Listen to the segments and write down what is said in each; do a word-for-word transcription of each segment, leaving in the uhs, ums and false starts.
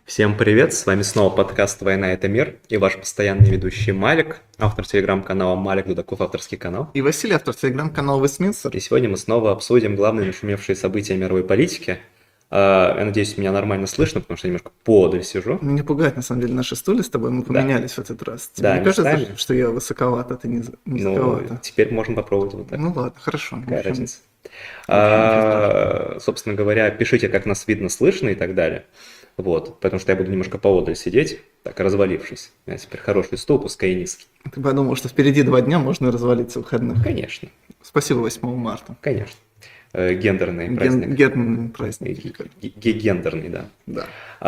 Всем привет, с вами снова подкаст «Война – это мир» и ваш постоянный ведущий Малик, автор телеграм-канала Малик Дудаков, авторский канал. И Василий, автор телеграм-канала Вестминстер. И сегодня мы снова обсудим главные нашумевшие события мировой политики. Я надеюсь, меня нормально слышно, потому что я немножко поодаль сижу. Меня пугает, на самом деле, наши стулья с тобой, мы поменялись да. в этот раз. Тебе да, не кажется, местами. что я высоковат, а ты не, низковато? Ну, теперь можно попробовать вот так. Ну ладно, хорошо. Какая разница? А, собственно говоря, пишите, как нас видно, слышно и так далее. Вот, потому что я буду немножко поодаль сидеть, так развалившись. У меня теперь хороший стул, пускай и низкий. Ты подумал, что впереди два дня можно развалиться в выходных? Конечно. Спасибо восьмого марта. Конечно. Гендерный Ген- праздник. Гендерный праздник. Г- Гендерный, да. Да.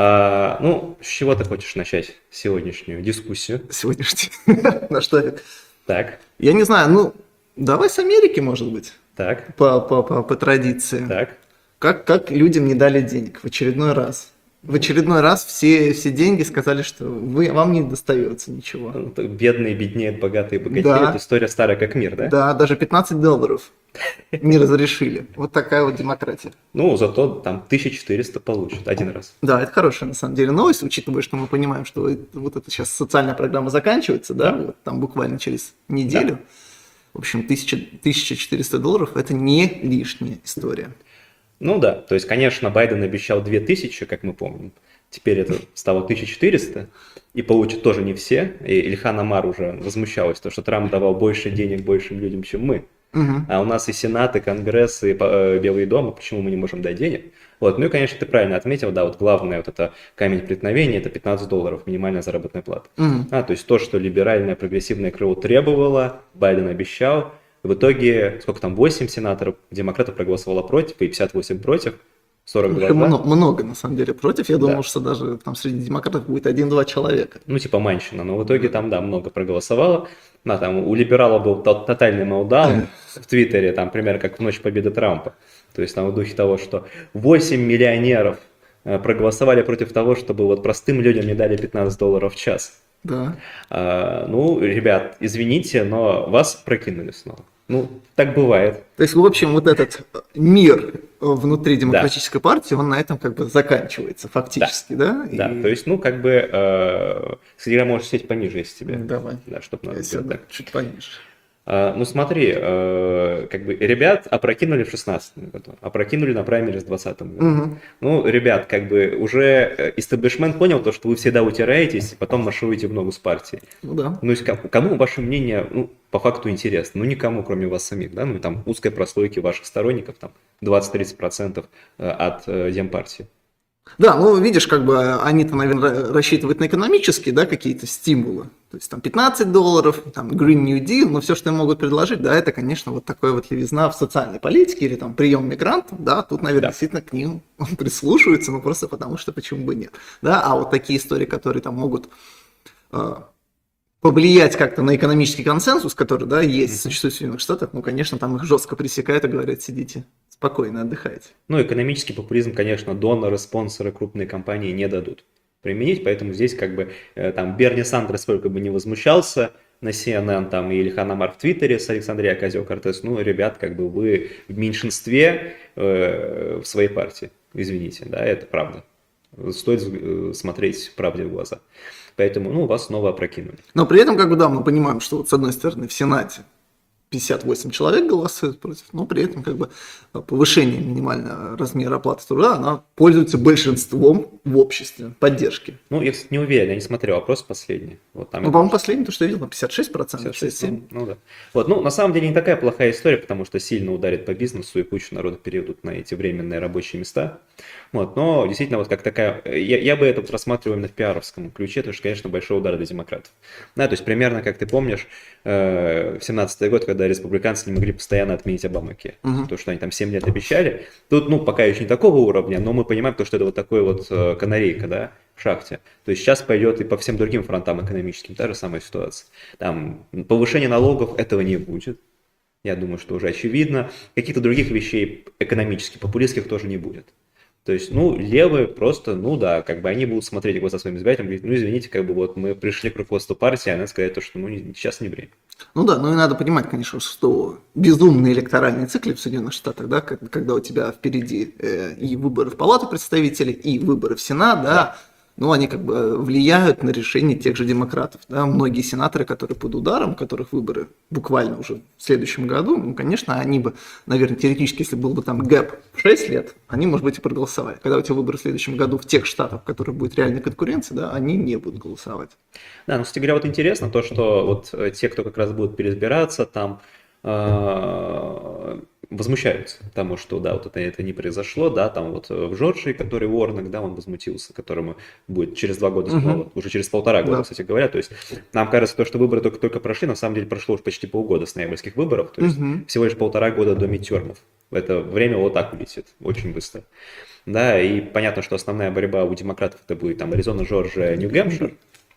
А, ну, с чего ты хочешь начать сегодняшнюю дискуссию? Сегодняшний. На что? Так. Я не знаю, ну, давай с Америки, может быть. Так. По, по, по, по традиции. Так. Как, как людям не дали денег в очередной раз? В очередной раз все, все деньги сказали, что вы, вам не достается ничего. Ну, бедные беднеют, богатые богатеют. Да. Это история старая как мир, да? Да, даже пятнадцать долларов не разрешили. Вот такая вот демократия. Ну, зато там тысяча четыреста получат один раз. Да, это хорошая на самом деле новость, учитывая, что мы понимаем, что вот эта сейчас социальная программа заканчивается, да, вот там буквально через неделю. Да. В общем, тысяча четыреста долларов – это не лишняя история. Ну да, то есть, конечно, Байден обещал две тысячи, как мы помним. Теперь это стало тысяча четыреста, и получат тоже не все. И Ильхан Омар уже возмущалась, то, что Трамп давал больше денег большим людям, чем мы. Угу. А у нас и Сенат, и Конгресс, и э, Белый дом, и почему мы не можем дать денег? Вот. Ну и, конечно, ты правильно отметил, да, вот главное вот это камень преткновения, это пятнадцать долларов, минимальная заработная плата. Угу. А, то есть то, что либеральное прогрессивное крыло требовало, Байден обещал. В итоге, сколько там, восемь сенаторов, демократов проголосовало против, и пятьдесят восемь против, сорок два. Много, много, на самом деле, против. Я Да. думал, что даже там среди демократов будет один-два человека. Ну, типа Манщина, но в итоге там, да, много проголосовало. Да, там у либерала был тотальный мелдаун в Твиттере, там, примерно как в ночь победы Трампа. То есть там в духе того, что восемь миллионеров проголосовали против того, чтобы вот простым людям не дали пятнадцать долларов в час. Да. А, ну, ребят, извините, но вас прокинули снова. Ну, так бывает. То есть, в общем, вот этот мир внутри демократической да. партии, он на этом как бы заканчивается фактически, да? Да, И... да. То есть, ну, как бы, э, кстати, можешь сесть пониже, если тебе. Давай. Да, чтобы надо Я сяду так. чуть пониже. Uh, ну смотри, uh, как бы ребят опрокинули в шестнадцатом году, опрокинули на праймерис в двадцатом году. Угу. Ну, ребят, как бы уже истеблишмент понял то, что вы всегда утираетесь, и потом маршируете в ногу с партией. Ну да. Ну, есть, кому ваше мнение, ну, по факту интересно? Ну, никому, кроме вас самих, да? Ну, там узкой прослойки ваших сторонников, там, двадцать-тридцать процентов от uh, Демпартии. Да, ну видишь, как бы они-то, наверное, рассчитывают на экономические, да, какие-то стимулы. То есть там пятнадцать долларов, там Green New Deal, но все, что им могут предложить, да, это, конечно, вот такое вот левизна в социальной политике или там прием мигрантов, да, тут, наверное, да. действительно к ним прислушиваются, ну просто потому что почему бы нет, да, а вот такие истории, которые там могут э, повлиять как-то на экономический консенсус, который, да, есть, mm-hmm. существует в Соединенных Штатах, ну, конечно, там их жестко пресекают и говорят, сидите спокойно, отдыхайте. Ну, экономический популизм, конечно, доноры, спонсоры, крупные компании не дадут применить, поэтому здесь как бы там Берни Сандерс сколько бы не возмущался на си эн эн там и Ильхан Омар в Твиттере с Александрией Окасио-Кортес, ну, ребят, как бы вы в меньшинстве э, в своей партии, извините, да, это правда. Стоит смотреть правде в глаза. Поэтому, ну, вас снова опрокинули. Но при этом, как бы, да, мы понимаем, что вот с одной стороны в Сенате пятьдесят восемь человек голосуют против, но при этом как бы повышение минимального размера оплаты труда, она пользуется большинством в обществе поддержки. Ну, я, кстати, не уверен, я не смотрел опрос последний. Вот там ну, по-моему, последний, то, что я видел, пятьдесят шесть процентов, пятьдесят шесть, пятьдесят семь процентов. Ну, ну, да. Вот, ну, на самом деле не такая плохая история, потому что сильно ударит по бизнесу, и кучу народу перейдут на эти временные рабочие места. Вот, но действительно, вот как такая, я, я бы это вот рассматривал именно в пиаровском ключе, потому что, конечно, большой удар для демократов. Да, то есть примерно, как ты помнишь, э, в семнадцатый год, когда республиканцы не могли постоянно отменить Обамакер, uh-huh. то, что они там семь лет обещали, тут, ну, пока еще не такого уровня, но мы понимаем, то, что это вот такой вот э, канарейка, да, в шахте. То есть сейчас пойдет и по всем другим фронтам экономическим та же самая ситуация. Там повышение налогов, этого не будет. Я думаю, что уже очевидно. Каких-то других вещей экономических, популистских тоже не будет. То есть, ну, левые просто, ну да, как бы они будут смотреть в глаза своим избирателям, говорить, ну, извините, как бы вот мы пришли к руководству партии, а надо сказать то, что, ну, сейчас не время. Ну да, ну и надо понимать, конечно, что безумные электоральные циклы в Соединенных Штатах, да, когда у тебя впереди э, и выборы в Палату представителей, и выборы в Сенат, да, да. ну, они как бы влияют на решение тех же демократов. Да? Многие сенаторы, которые под ударом, которых выборы буквально уже в следующем году, ну, конечно, они бы, наверное, теоретически, если был бы там гэп в шесть лет, они, может быть, и проголосовали. Когда у тебя выборы в следующем году в тех штатах, в которых будет реальная конкуренция, да, они не будут голосовать. Да, ну, кстати говоря, вот интересно то, что вот э, те, кто как раз будут переизбираться, там э, возмущаются тому, что, да, вот это, это не произошло, да, там вот в Джорджии, который Уорнок, да, он возмутился, которому будет через два года снова, uh-huh. уже через полтора года, да. Кстати говоря, то есть нам кажется, то, что выборы только, только прошли, на самом деле прошло уже почти полгода с ноябрьских выборов, то есть uh-huh. всего лишь полтора года до мидтермов. Это время вот так улетит, очень быстро. Да, и понятно, что основная борьба у демократов это будет там Аризона, Джорджия, Нью-Гэмпшир,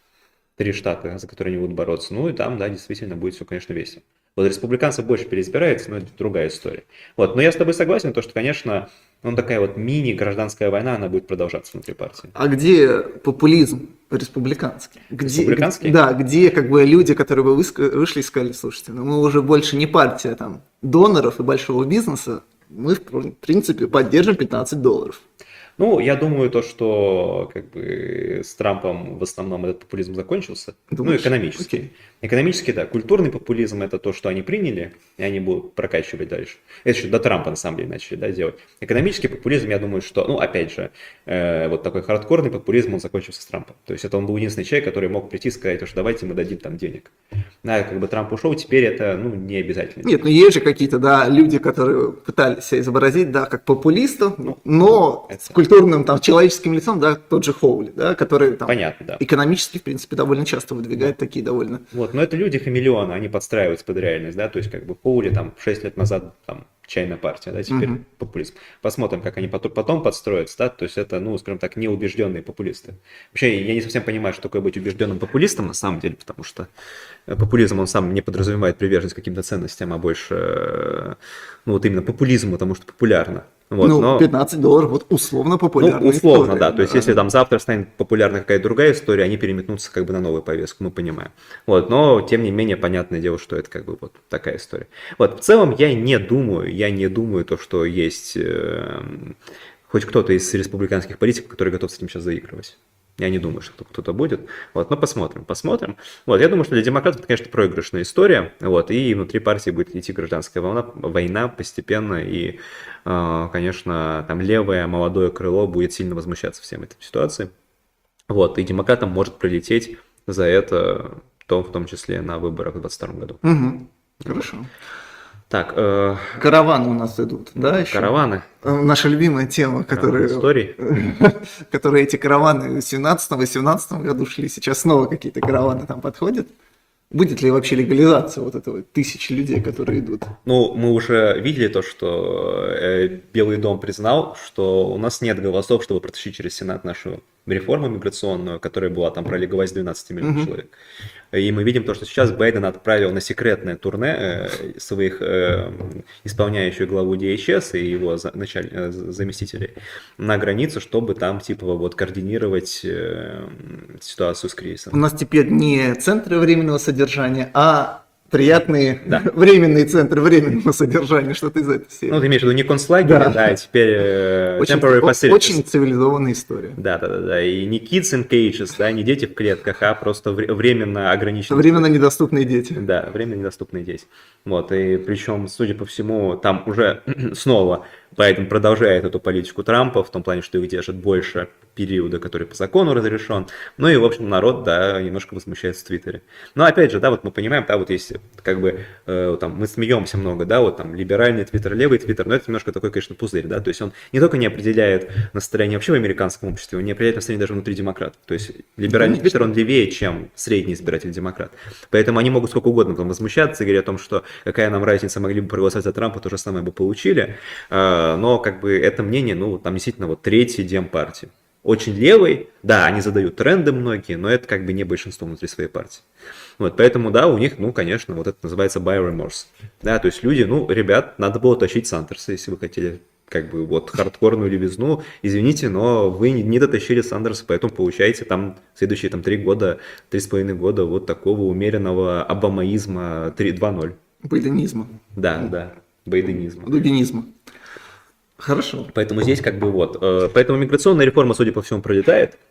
три штата, за которые они будут бороться, ну и там, да, действительно будет все, конечно, весело. Вот республиканцев больше переизбирается, но это другая история. Вот, но я с тобой согласен, то, что, конечно, ну, такая вот мини-гражданская война, она будет продолжаться внутри партии. А где популизм республиканский? Где, республиканский? Да, где как бы люди, которые бы вышли и сказали, слушайте, ну мы уже больше не партия там доноров и большого бизнеса, мы, в принципе, поддержим пятнадцать долларов. Ну, я думаю, то, что как бы с Трампом в основном этот популизм закончился. Думаешь? Ну, экономически. Окей. Экономически, да. Культурный популизм это то, что они приняли, и они будут прокачивать дальше. Это еще до Трампа, на самом деле, начали, да, делать. Экономический популизм, я думаю, что, ну, опять же, э, вот такой хардкорный популизм, он закончился с Трампом. То есть это он был единственный человек, который мог прийти и сказать, что давайте мы дадим там денег. Да, как бы Трамп ушел, теперь это, ну, не обязательно. Нет, ну есть же какие-то, да, люди, которые пытались себя изобразить, да, как популистов, ну, но это... с культурным, там, человеческим лицом, да, тот же Хоули, да, который там понятно, да. экономически, в принципе, довольно часто выдвигает да. такие довольно... Вот, но это люди хамелеоны, они подстраиваются под реальность, да, то есть как бы Хоули там шесть лет назад там чайная партия, да, теперь uh-huh. популизм. Посмотрим, как они потом, потом подстроятся, да, то есть это, ну, скажем так, неубежденные популисты. Вообще, я не совсем понимаю, что такое быть убежденным популистом на самом деле, потому что популизм, он сам не подразумевает приверженность к каким-то ценностям, а больше, ну, вот именно популизм, потому что популярно. Вот, ну, но... пятнадцать долларов, вот условно популярная Ну, условно, история, да, то есть если там завтра станет популярна какая-то другая история, они переметнутся как бы на новую повестку, мы понимаем. Вот, но, тем не менее, понятное дело, что это как бы вот такая история. Вот, в целом, я не думаю, я не думаю то, что есть э, хоть кто-то из республиканских политиков, который готов с этим сейчас заигрывать. Я не думаю, что кто-то будет. Вот, но посмотрим, посмотрим. Вот, я думаю, что для демократов это, конечно, проигрышная история. Вот, и внутри партии будет идти гражданская война, война постепенно. И, э, конечно, там левое молодое крыло будет сильно возмущаться всем этой ситуацией. Вот, и демократам может прилететь за это, то, в том числе на выборах в двадцать втором году. Угу. Хорошо. Так, э... караваны у нас идут, да, еще? Караваны. Наша любимая тема, которая... Истории. которые эти караваны в семнадцатом-восемнадцатом году шли, сейчас снова какие-то караваны там подходят. Будет ли вообще легализация вот этого тысячи людей, которые идут? Ну, мы уже видели то, что э, Белый дом признал, что у нас нет голосов, чтобы протащить через Сенат нашу реформу миграционную, которая была там про легализацию двенадцати миллионов uh-huh. человек. И мы видим то, что сейчас Байден отправил на секретное турне э, своих э, исполняющих главу ди эйч эс и его за, началь, э, заместителей на границу, чтобы там типа вот координировать э, ситуацию с кризисом. У нас теперь не центры временного содержания, а приятные да. временные центры временного содержания, что-то из этой серии. Ну, ты имеешь в виду не концлагерь, да, да, а теперь э, очень, temporary facilities. Очень цивилизованная история. Да, да, да, да, и не kids in cages, да, не дети в клетках, а просто временно ограниченные. Временно недоступные дети. Да, временно недоступные дети. Вот, и причем, судя по всему, там уже снова Байден продолжает эту политику Трампа, в том плане, что их держит больше периода, который по закону разрешен. Ну и, в общем, народ, да, немножко возмущается в Твиттере. Но опять же, да, вот мы понимаем, да, вот если как бы э, там мы смеемся много, да, вот там либеральный Твиттер, левый Твиттер, но это немножко такой, конечно, пузырь, да, то есть он не только не определяет настроение вообще в американском обществе, он не определяет настроение даже внутри демократов. То есть либеральный Твиттер, он левее, чем средний избиратель демократ. Поэтому они могут сколько угодно там возмущаться и говорить о том, что какая нам разница, могли бы проголосовать за Трампа, то же самое бы получили. Э, но как бы это мнение, ну, там действительно вот третий демпартии. Очень левый, да, они задают тренды многие, но это как бы не большинство внутри своей партии. Вот, поэтому, да, у них, ну, конечно, вот это называется buyer remorse. Да, то есть люди, ну, ребят, надо было тащить Сандерса, если вы хотели, как бы, вот, хардкорную левизну, извините, но вы не, не дотащили Сандерса, поэтому получаете там следующие, там, три года, три с половиной года вот такого умеренного обамаизма два ноль. Байденизма. Да, да, байденизма. Дубинизма. Хорошо. Поэтому здесь как бы вот, поэтому миграционная реформа, судя по всему, пролетает.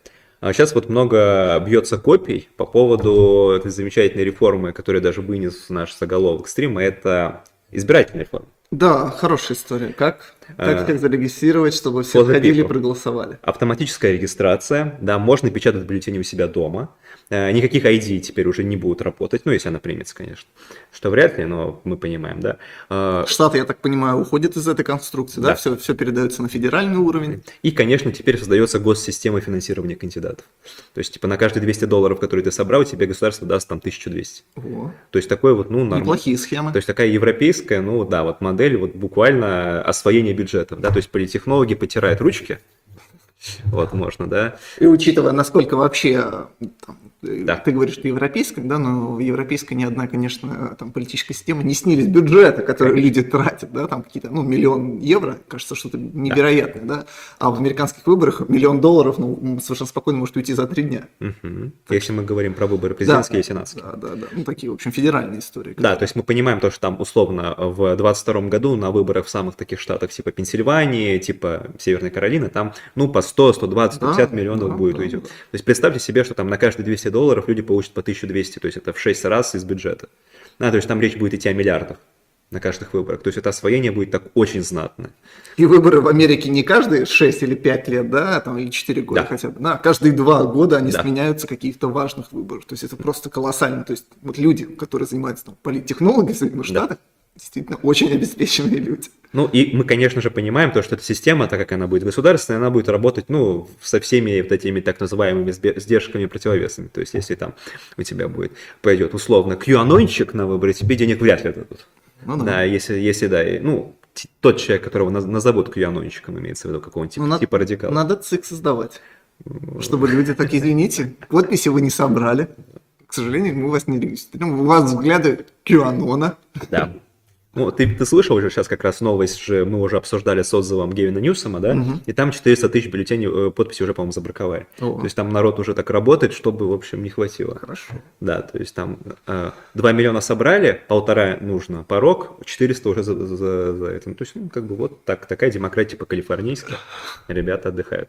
А сейчас вот много бьется копий по поводу этой замечательной реформы, которая даже вынес в наш заголовок стрима, это избирательная реформа. Да, хорошая история. Как, как А, всех зарегистрировать, чтобы все for the ходили и people. проголосовали? Автоматическая регистрация, да, можно печатать бюллетени у себя дома. Э, Никаких ай ди теперь уже не будут работать, ну, если она примется, конечно. Что вряд ли, но мы понимаем, да. Э, Штаты, я так понимаю, уходят из этой конструкции, да? Да. Все, все передается на федеральный уровень. И, конечно, теперь создается госсистема финансирования кандидатов. То есть, типа, на каждые двести долларов, которые ты собрал, тебе государство даст там тысячу двести. О, То есть, такое вот, ну, нормально. неплохие схемы. То есть, такая европейская, ну, да, вот модель, вот буквально освоение бюджетов, да, то есть, политтехнологи потирают ручки, вот, можно, да. И учитывая, насколько вообще, там, Да. ты говоришь, что европейская, да, но в европейской ни одна, конечно, там, политическая система не снились бюджеты, которые люди тратят, да, там какие-то, ну, миллион евро, кажется, что-то невероятное, да, а в американских выборах миллион долларов, ну, совершенно спокойно может уйти за три дня. Мгм. Если мы говорим про выборы президентские да, и сенатские. Да, да, да, ну, такие, в общем, федеральные истории. Да, то есть мы понимаем то, что там условно в двадцать втором году на выборах в самых таких штатах типа Пенсильвании, типа Северной Каролины, там ну по сто, сто двадцать, сто пятьдесят Да, миллионов да, будет да, уйдет. да. То есть представьте себе, что там на каждые двести долларов люди получат по тысячу двести, то есть это в шесть раз из бюджета. А, то есть там речь будет идти о миллиардах на каждых выборах. То есть это освоение будет так очень знатное. И выборы в Америке не каждые шесть или пять лет, да, там, или четыре года Да. хотя бы, да, каждые два года они Да. сменяются каких-то важных выборов. То есть это просто колоссально. То есть вот люди, которые занимаются там, политтехнологией в Соединенных Да. Штатах, действительно очень обеспеченные люди. Ну и мы, конечно же, понимаем то, что эта система, так как она будет государственная, она будет работать, ну, со всеми вот этими так называемыми сбе- сдержками и противовесами. То есть если там у тебя будет, пойдет условно кьюанончик на выборы, тебе денег вряд ли дадут. Ну, да. Да, если, если да, и, ну, т- тот человек, которого наз- назовут кьюанончиком, имеется в виду какого-нибудь типа, Ну, надо, типа радикала. надо ЦИК создавать, чтобы люди так, извините, подписи вы не собрали. К сожалению, мы вас не регистрируем. У вас взгляды Кьюанона. Да. Ну, ты, ты слышал уже сейчас как раз новость, же мы уже обсуждали с отзывом Гевина Ньюсома, да? Мгм. И там четыреста тысяч бюллетеней, э, подписи уже, по-моему, забраковали. О. То есть там народ уже так работает, чтобы, в общем, не хватило. Хорошо. Да, то есть там э, два миллиона собрали, полтора нужно порог, четыреста уже за, за, за это. Ну, то есть, ну, как бы вот так, такая демократия по-калифорнийски, ребята отдыхают.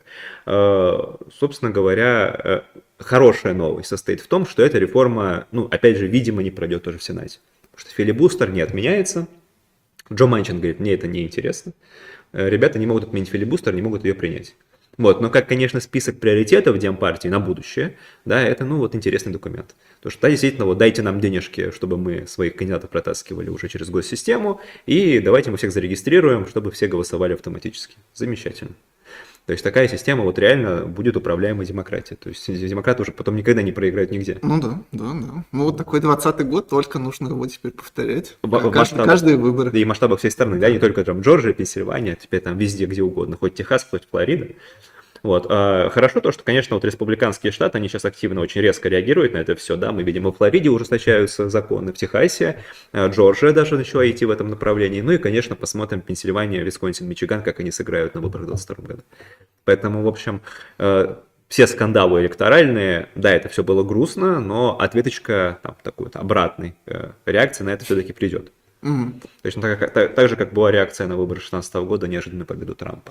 Э, собственно говоря, э, хорошая новость состоит в том, что эта реформа, ну, опять же, видимо, не пройдет тоже в Сенате. Потому что филибустер не отменяется. Джо Манчин говорит, мне это не интересно. Э, Ребята не могут отменить филибустер, не могут ее принять. Вот, но как, конечно, список приоритетов Демпартии на будущее, да, это, ну, вот интересный документ. Потому что, да, действительно, вот дайте нам денежки, чтобы мы своих кандидатов протаскивали уже через госсистему, и давайте мы всех зарегистрируем, чтобы все голосовали автоматически. Замечательно. То есть такая система вот реально будет управляемой демократией. То есть демократы уже потом никогда не проиграют нигде. Ну да, да, да. Ну вот такой двадцатый год, только нужно его теперь повторять. В- в Каждый- масштабах- каждые выборы. Да и масштабах всей страны, да, не только там Джорджия, Пенсильвания, теперь там везде, где угодно, хоть Техас, хоть Флорида. Вот. А, хорошо то, что, конечно, вот республиканские штаты, они сейчас активно очень резко реагируют на это все, да, мы видим, и в Флориде ужесточаются законы, в Техасе, а, Джорджия даже начала идти в этом направлении, ну и, конечно, посмотрим Пенсильвания, Висконсин, Мичиган, как они сыграют на выборах в двадцать втором году. Поэтому, в общем, э, все скандалы электоральные, да, это все было грустно, но ответочка, там, такой вот обратной э, реакции на это все-таки придет. Мгм. Точно так, как- так, так же, как была реакция на выборы шестнадцатого года, неожиданную победу Трампа.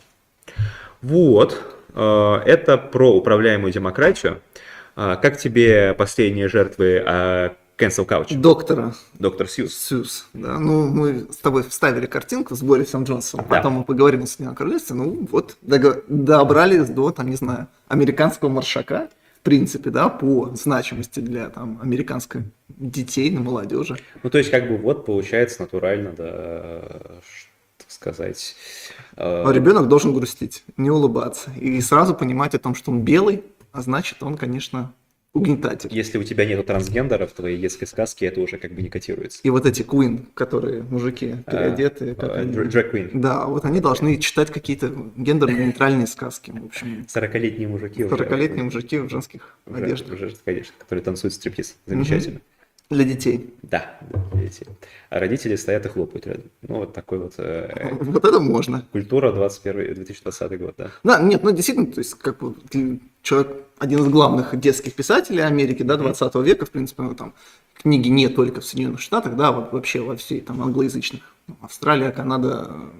Вот, э, это про управляемую демократию. А как тебе последние жертвы э, cancel couch? Доктора Доктор Сьюз. Сьюз, да. Ну, мы с тобой вставили картинку с Борисом Джонсоном, Да. потом мы поговорим о Соединенном Королевстве, ну вот, дого- добрались до, там, не знаю, американского маршака, в принципе, да, по значимости для, там, американской детей, ну, молодежи. Ну, то есть, как бы, вот, получается, натурально, да, ш- так сказать... э, А ребенок должен грустить, не улыбаться, и сразу понимать о том, что он белый, а значит, он, конечно, угнетатель. Если у тебя нету трансгендера в твоей детской сказке, это уже как бы не котируется. И вот эти queen, которые мужики переодеты, как А, они- др- drag queen. да, вот они должны читать какие-то гендерно-нейтральные сказки, в общем. сорокалетние мужики. уже- сорокалетние мужики в женских уже- одеждах. уже, конечно, которые танцуют стриптиз. Замечательно. Для детей. Да, да, видите. А родители стоят и хлопают рядом. Ну, вот такой вот э, Вот это можно. культура двадцать первый, две тысячи двадцатый год, да. Да, нет, ну действительно, то есть как бы ты- человек, один из главных детских писателей Америки, да, двадцатого века, в принципе, ну, там книги не только в Соединенных Штатах, да, вот вообще во всей там англоязычных, ну, Австралия, Канада, там,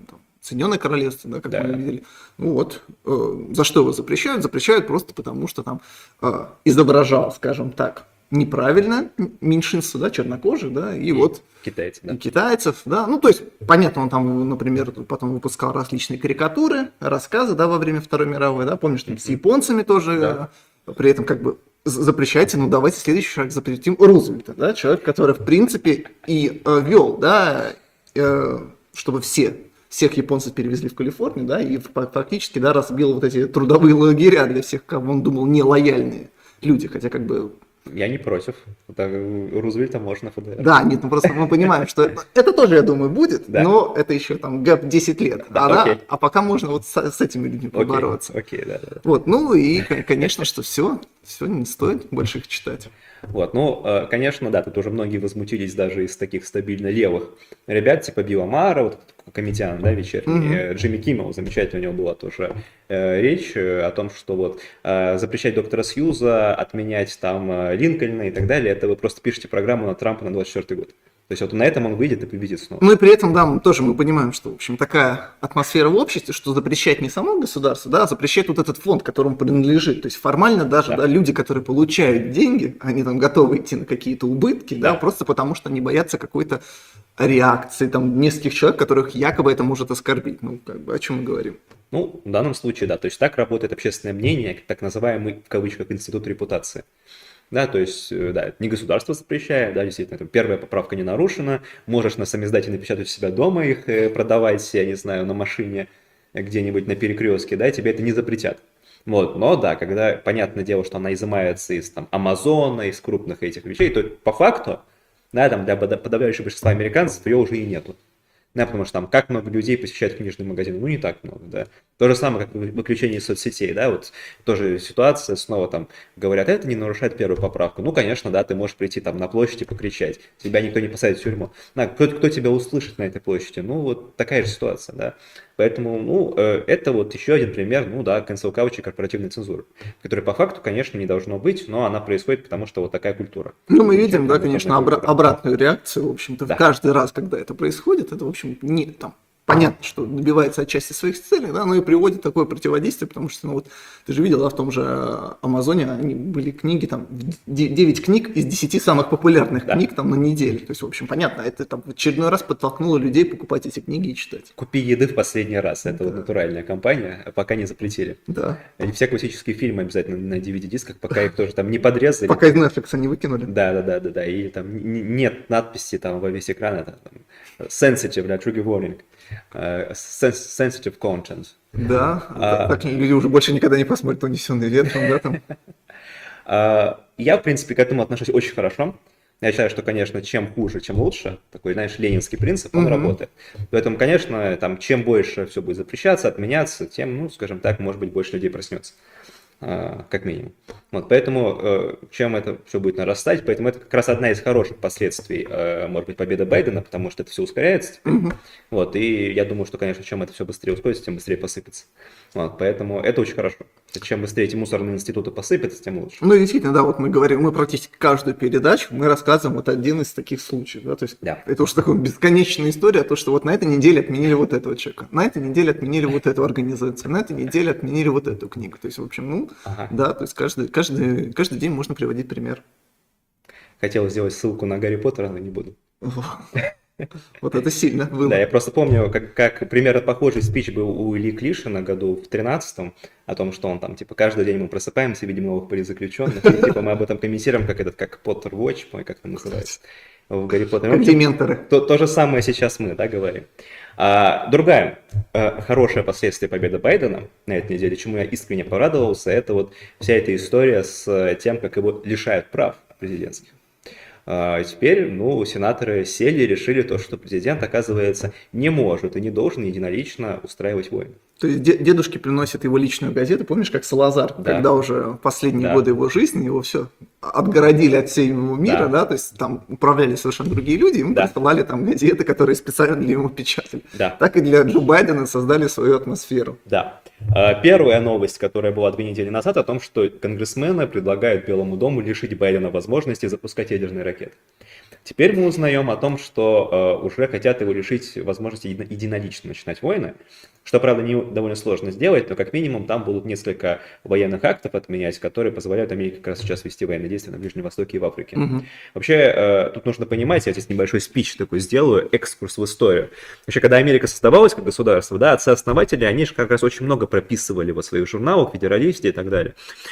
Соединенное Королевство, да, как Да. мы видели. Ну вот, э, за что его запрещают? Запрещают просто потому, что там э, изображал, скажем так, неправильно меньшинство, да, чернокожих, да, и, И вот китайцы, да. и китайцев, да, ну, то есть, понятно, он там, например, потом выпускал различные карикатуры, рассказы, да, во время Второй мировой, да, помнишь, там, с японцами тоже, Да. э, при этом, как бы, з- запрещайте, ну, давайте следующий шаг запретим Рузвельта, да, человек, который, в принципе, и э, вел, да, э, чтобы все, всех японцев перевезли в Калифорнию, да, и фа- фактически, да, разбил вот эти трудовые лагеря для всех, кого он думал нелояльные люди, хотя, как бы, Я не против. Так, у Рузвельта можно ФДР. да, нет, ну просто мы понимаем, что это, это тоже, я думаю, будет, Да. но это еще там гэп десять лет. Да, а, да, окей. а пока можно вот с, с этими людьми Окей, побороться. окей, да, да. да. Вот, ну и, кон- конечно, что все, все не стоит больше их читать. Вот, ну, э, конечно, да, тут уже многие возмутились даже из таких стабильно левых ребят, типа Билла Мара, вот этот комедиан, да, вечерний, Мгм. э, Джимми Киммел, замечательно, у него была тоже э, речь э, о том, что вот э, запрещать доктора Сьюза, отменять там э, Линкольна и так далее, это вы просто пишете программу на Трампа на двадцать четвёртый год. То есть вот на этом он выйдет и победит снова. Ну и при этом, да, мы тоже мы понимаем, что, в общем, такая атмосфера в обществе, что запрещать не само государство, да, а запрещать вот этот фонд, которому принадлежит. То есть формально даже, Да. да, люди, которые получают деньги, они там готовы идти на какие-то убытки, да, Да. просто потому что они боятся какой-то реакции там нескольких человек, которых якобы это может оскорбить. Ну, как бы, о чем мы говорим? Ну, в данном случае, да, то есть так работает общественное мнение, так называемый, в кавычках, институт репутации. Да, то есть, э, да, не государство запрещает, да, действительно, там первая поправка не нарушена, можешь на самиздате напечатать у себя дома их, э, продавать, я не знаю, на машине э, где-нибудь на перекрестке, да, тебе это не запретят. Вот, но да, когда, понятное дело, что она изымается из там Амазона, из крупных этих вещей, то по факту, да, там для подо- подавляющего большинства американцев ее уже и нету. Да, потому что там как много людей посещают книжный магазин? Ну, не так много, да. То же самое, как вы- выключение соцсетей, да, вот тоже ситуация, снова там говорят, это не нарушает первую поправку. Ну, конечно, да, ты можешь прийти там на площадь и покричать, тебя никто не посадит в тюрьму. Да, кто, кто тебя услышит на этой площади? Ну, вот такая же ситуация, да. Поэтому, ну, э, это вот еще один пример, ну, да, cancel culture, корпоративной цензуры, которой по факту, конечно, не должно быть, но она происходит, потому что вот такая культура. Ну, мы видим, да, Замечательная конечно, культура. обра- обратную реакцию, в общем-то, Да. каждый раз, когда это происходит, это, в общем, не там. Понятно, что добивается отчасти своих целей, да, но и приводит такое противодействие, потому что, ну вот, ты же видел, да, в том же Амазоне, они были книги, там, девять книг из десяти самых популярных Да. книг там на неделю. То есть, в общем, понятно, это там в очередной раз подтолкнуло людей покупать эти книги и читать. Купи еды в последний раз, это вот Да. натуральная компания, а пока не запретили. Да. И все классические фильмы обязательно на ди ви ди-дисках, пока их тоже там не подрезали. Пока из Netflix не выкинули. Да, да, да, да, да. И там н- нет надписи там во весь экран, это там, sensitive, да, trigger warning, э, sens- sensitive content. Да, А- так люди уже больше никогда не посмотрят «Унесенный ветром», да, там. А, Я, в принципе, к этому отношусь очень хорошо. Я считаю, что, конечно, чем хуже, чем лучше. Такой, знаешь, ленинский принцип, он Мгм. работает. Поэтому, конечно, там, чем больше все будет запрещаться, отменяться, тем, ну, скажем так, может быть, больше людей проснется. А, как минимум. Вот, поэтому, э, чем это все будет нарастать, поэтому это как раз одна из хороших последствий, э, может быть, победы Байдена, потому что это все ускоряется теперь. Мгм. Вот, и я думаю, что, конечно, чем это все быстрее ускорится, тем быстрее посыпется. Вот, поэтому это очень хорошо. Чем быстрее эти мусорные институты посыпятся, тем лучше. Ну, и действительно, да, вот мы говорим, мы практически каждую передачу, мы рассказываем вот один из таких случаев, да, то есть Да. это уж такая бесконечная история, то, что вот на этой неделе отменили вот этого человека, на этой неделе отменили вот эту организацию, на этой неделе отменили вот эту книгу, то есть, в общем, ну, Ага. да, то есть каждый, каждый, каждый день можно приводить пример. Хотел сделать ссылку на Гарри Поттера, но не буду. Вот это сильно было. Да, я просто помню, как, как примерно похожий спич был у Ильи Клишина году в тринадцатом, о том, что он там, типа, каждый день мы просыпаемся, видим новых политзаключенных, и, типа, мы об этом комментируем, как этот, как Поттер Watch, ой, как это называется, в Гарри Поттере. Как В общем, дементоры. То, то же самое сейчас мы, да, говорим. А, другая а, хорошее последствие победы Байдена на этой неделе, чему я искренне порадовался, это вот вся эта история с э, тем, как его лишают прав президентских. А теперь, ну, сенаторы сели и решили то, что президент, оказывается, не может и не должен единолично устраивать войны. То есть де- дедушки приносят его личную газету, помнишь, как Салазар, Да. когда уже в последние Да. годы его жизни его все отгородили от всего мира, Да. да. то есть там управляли совершенно другие люди, ему Да. присылали там газеты, которые специально для него печатали. Да. Так и для Джо Байдена создали свою атмосферу. Да. А, Первая новость, которая была две недели назад, о том, что конгрессмены предлагают Белому дому лишить Байдена возможности запускать ядерные ракеты. Теперь мы узнаем о том, что э, уже хотят его лишить возможности еди- единолично начинать войны, что, правда, не довольно сложно сделать, но как минимум там будут несколько военных актов отменять, которые позволяют Америке как раз сейчас вести военные действия на Ближнем Востоке и в Африке. Мгм. Вообще, э, тут нужно понимать, я здесь небольшой спич такой сделаю, экскурс в историю. Вообще, когда Америка создавалась как государство, да, отцы-основатели, они же как раз очень много прописывали во своих журналах, федералисте и так далее,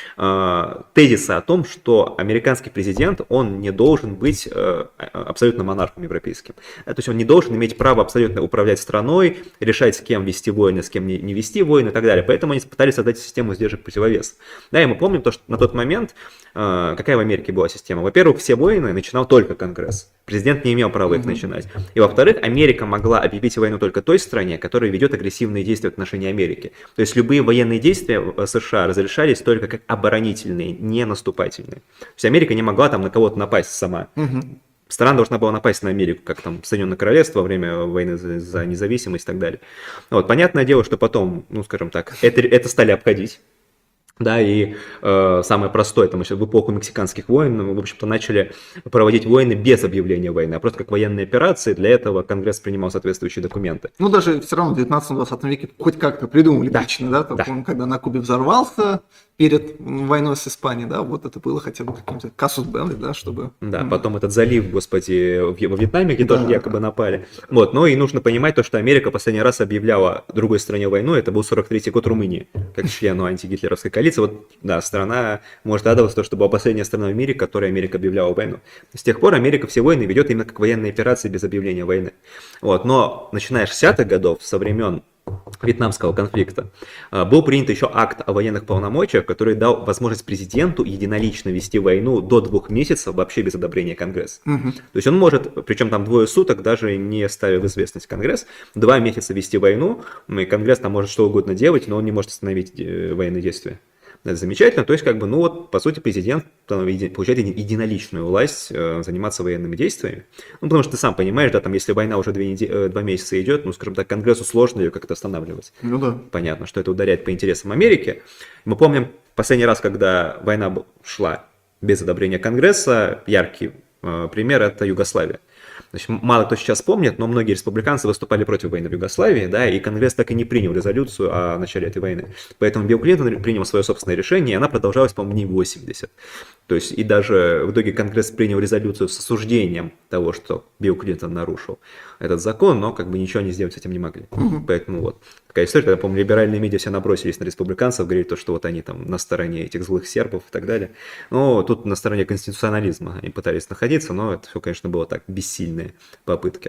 э, тезисы о том, что американский президент, он не должен быть э, абсолютно монархом европейским. То есть он не должен иметь право абсолютно управлять страной, решать, с кем вести войны, с кем не, не вести войны и так далее. Поэтому они пытались создать систему сдержек противовес. Да, и мы помним то, что на тот момент э, какая в Америке была система. Во-первых, все войны начинал только Конгресс. Президент не имел права их начинать. И во-вторых, Америка могла объявить войну только той стране, которая ведет агрессивные действия в отношении Америки. То есть любые военные действия в США разрешались только как оборонительные, не наступательные. То есть Америка не могла там на кого-то напасть сама. Мгм. Страна должна была напасть на Америку, как там Соединенное Королевство во время войны за, за независимость и так далее. Вот, понятное дело, что потом, ну, скажем так, это, это стали обходить. Да, и э, самое простое, там еще в эпоху мексиканских войн, мы, в общем-то, начали проводить войны без объявления войны, а просто как военные операции. Для этого Конгресс принимал соответствующие документы. Ну, даже все равно в девятнадцатом-двадцатом веке хоть как-то придумали Да, причины, да, там, да. помню, когда на Кубе взорвался перед войной с Испанией, да, вот это было хотя бы каким-то казус белли, да, чтобы... Да, м, потом этот залив, господи, в- во Вьетнаме, где Да. тоже якобы напали. Вот, но и нужно понимать то, что Америка последний раз объявляла другой стране войну, это был сорок третий год Румынии, как члену антигитлеровской коалиции. Вот, да, страна может радоваться, то, что была последняя страна в мире, которой Америка объявляла войну. С тех пор Америка все войны ведет именно как военные операции без объявления войны. Вот, но начиная с шестидесятых годов, со времен Вьетнамского конфликта, э, был принят еще акт о военных полномочиях, который дал возможность президенту единолично вести войну до двух месяцев вообще без одобрения Конгресса. мгм. То есть он может, причем там двое суток, даже не ставя в известность Конгресс, два месяца вести войну, и Конгресс там может что угодно делать, но он не может остановить э, военные действия. Это замечательно. То есть, как бы, ну вот, по сути, президент там, еди- получает еди- единоличную власть э, заниматься военными действиями. Ну, потому что ты сам понимаешь, да, там, если война уже две неде- э, два месяца идет, ну, скажем так, Конгрессу сложно ее как-то останавливать. Ну да. Понятно, что это ударяет по интересам Америки. Мы помним последний раз, когда война б- шла без одобрения Конгресса, яркий э, пример – это Югославия. Значит, мало кто сейчас помнит, но многие республиканцы выступали против войны в Югославии, да, и Конгресс так и не принял резолюцию о начале этой войны. Поэтому Билл Клинтон принял свое собственное решение, и она продолжалась, по-моему, дней восемьдесят. То есть, и даже в итоге Конгресс принял резолюцию с осуждением того, что Билл Клинтон нарушил этот закон, но как бы ничего они сделать с этим не могли. Поэтому вот такая история. Тогда, помню, либеральные медиа все набросились на республиканцев, говорили то, что вот они там на стороне этих злых сербов и так далее. Но тут на стороне конституционализма они пытались находиться, но это все, конечно, было так, бессильные попытки.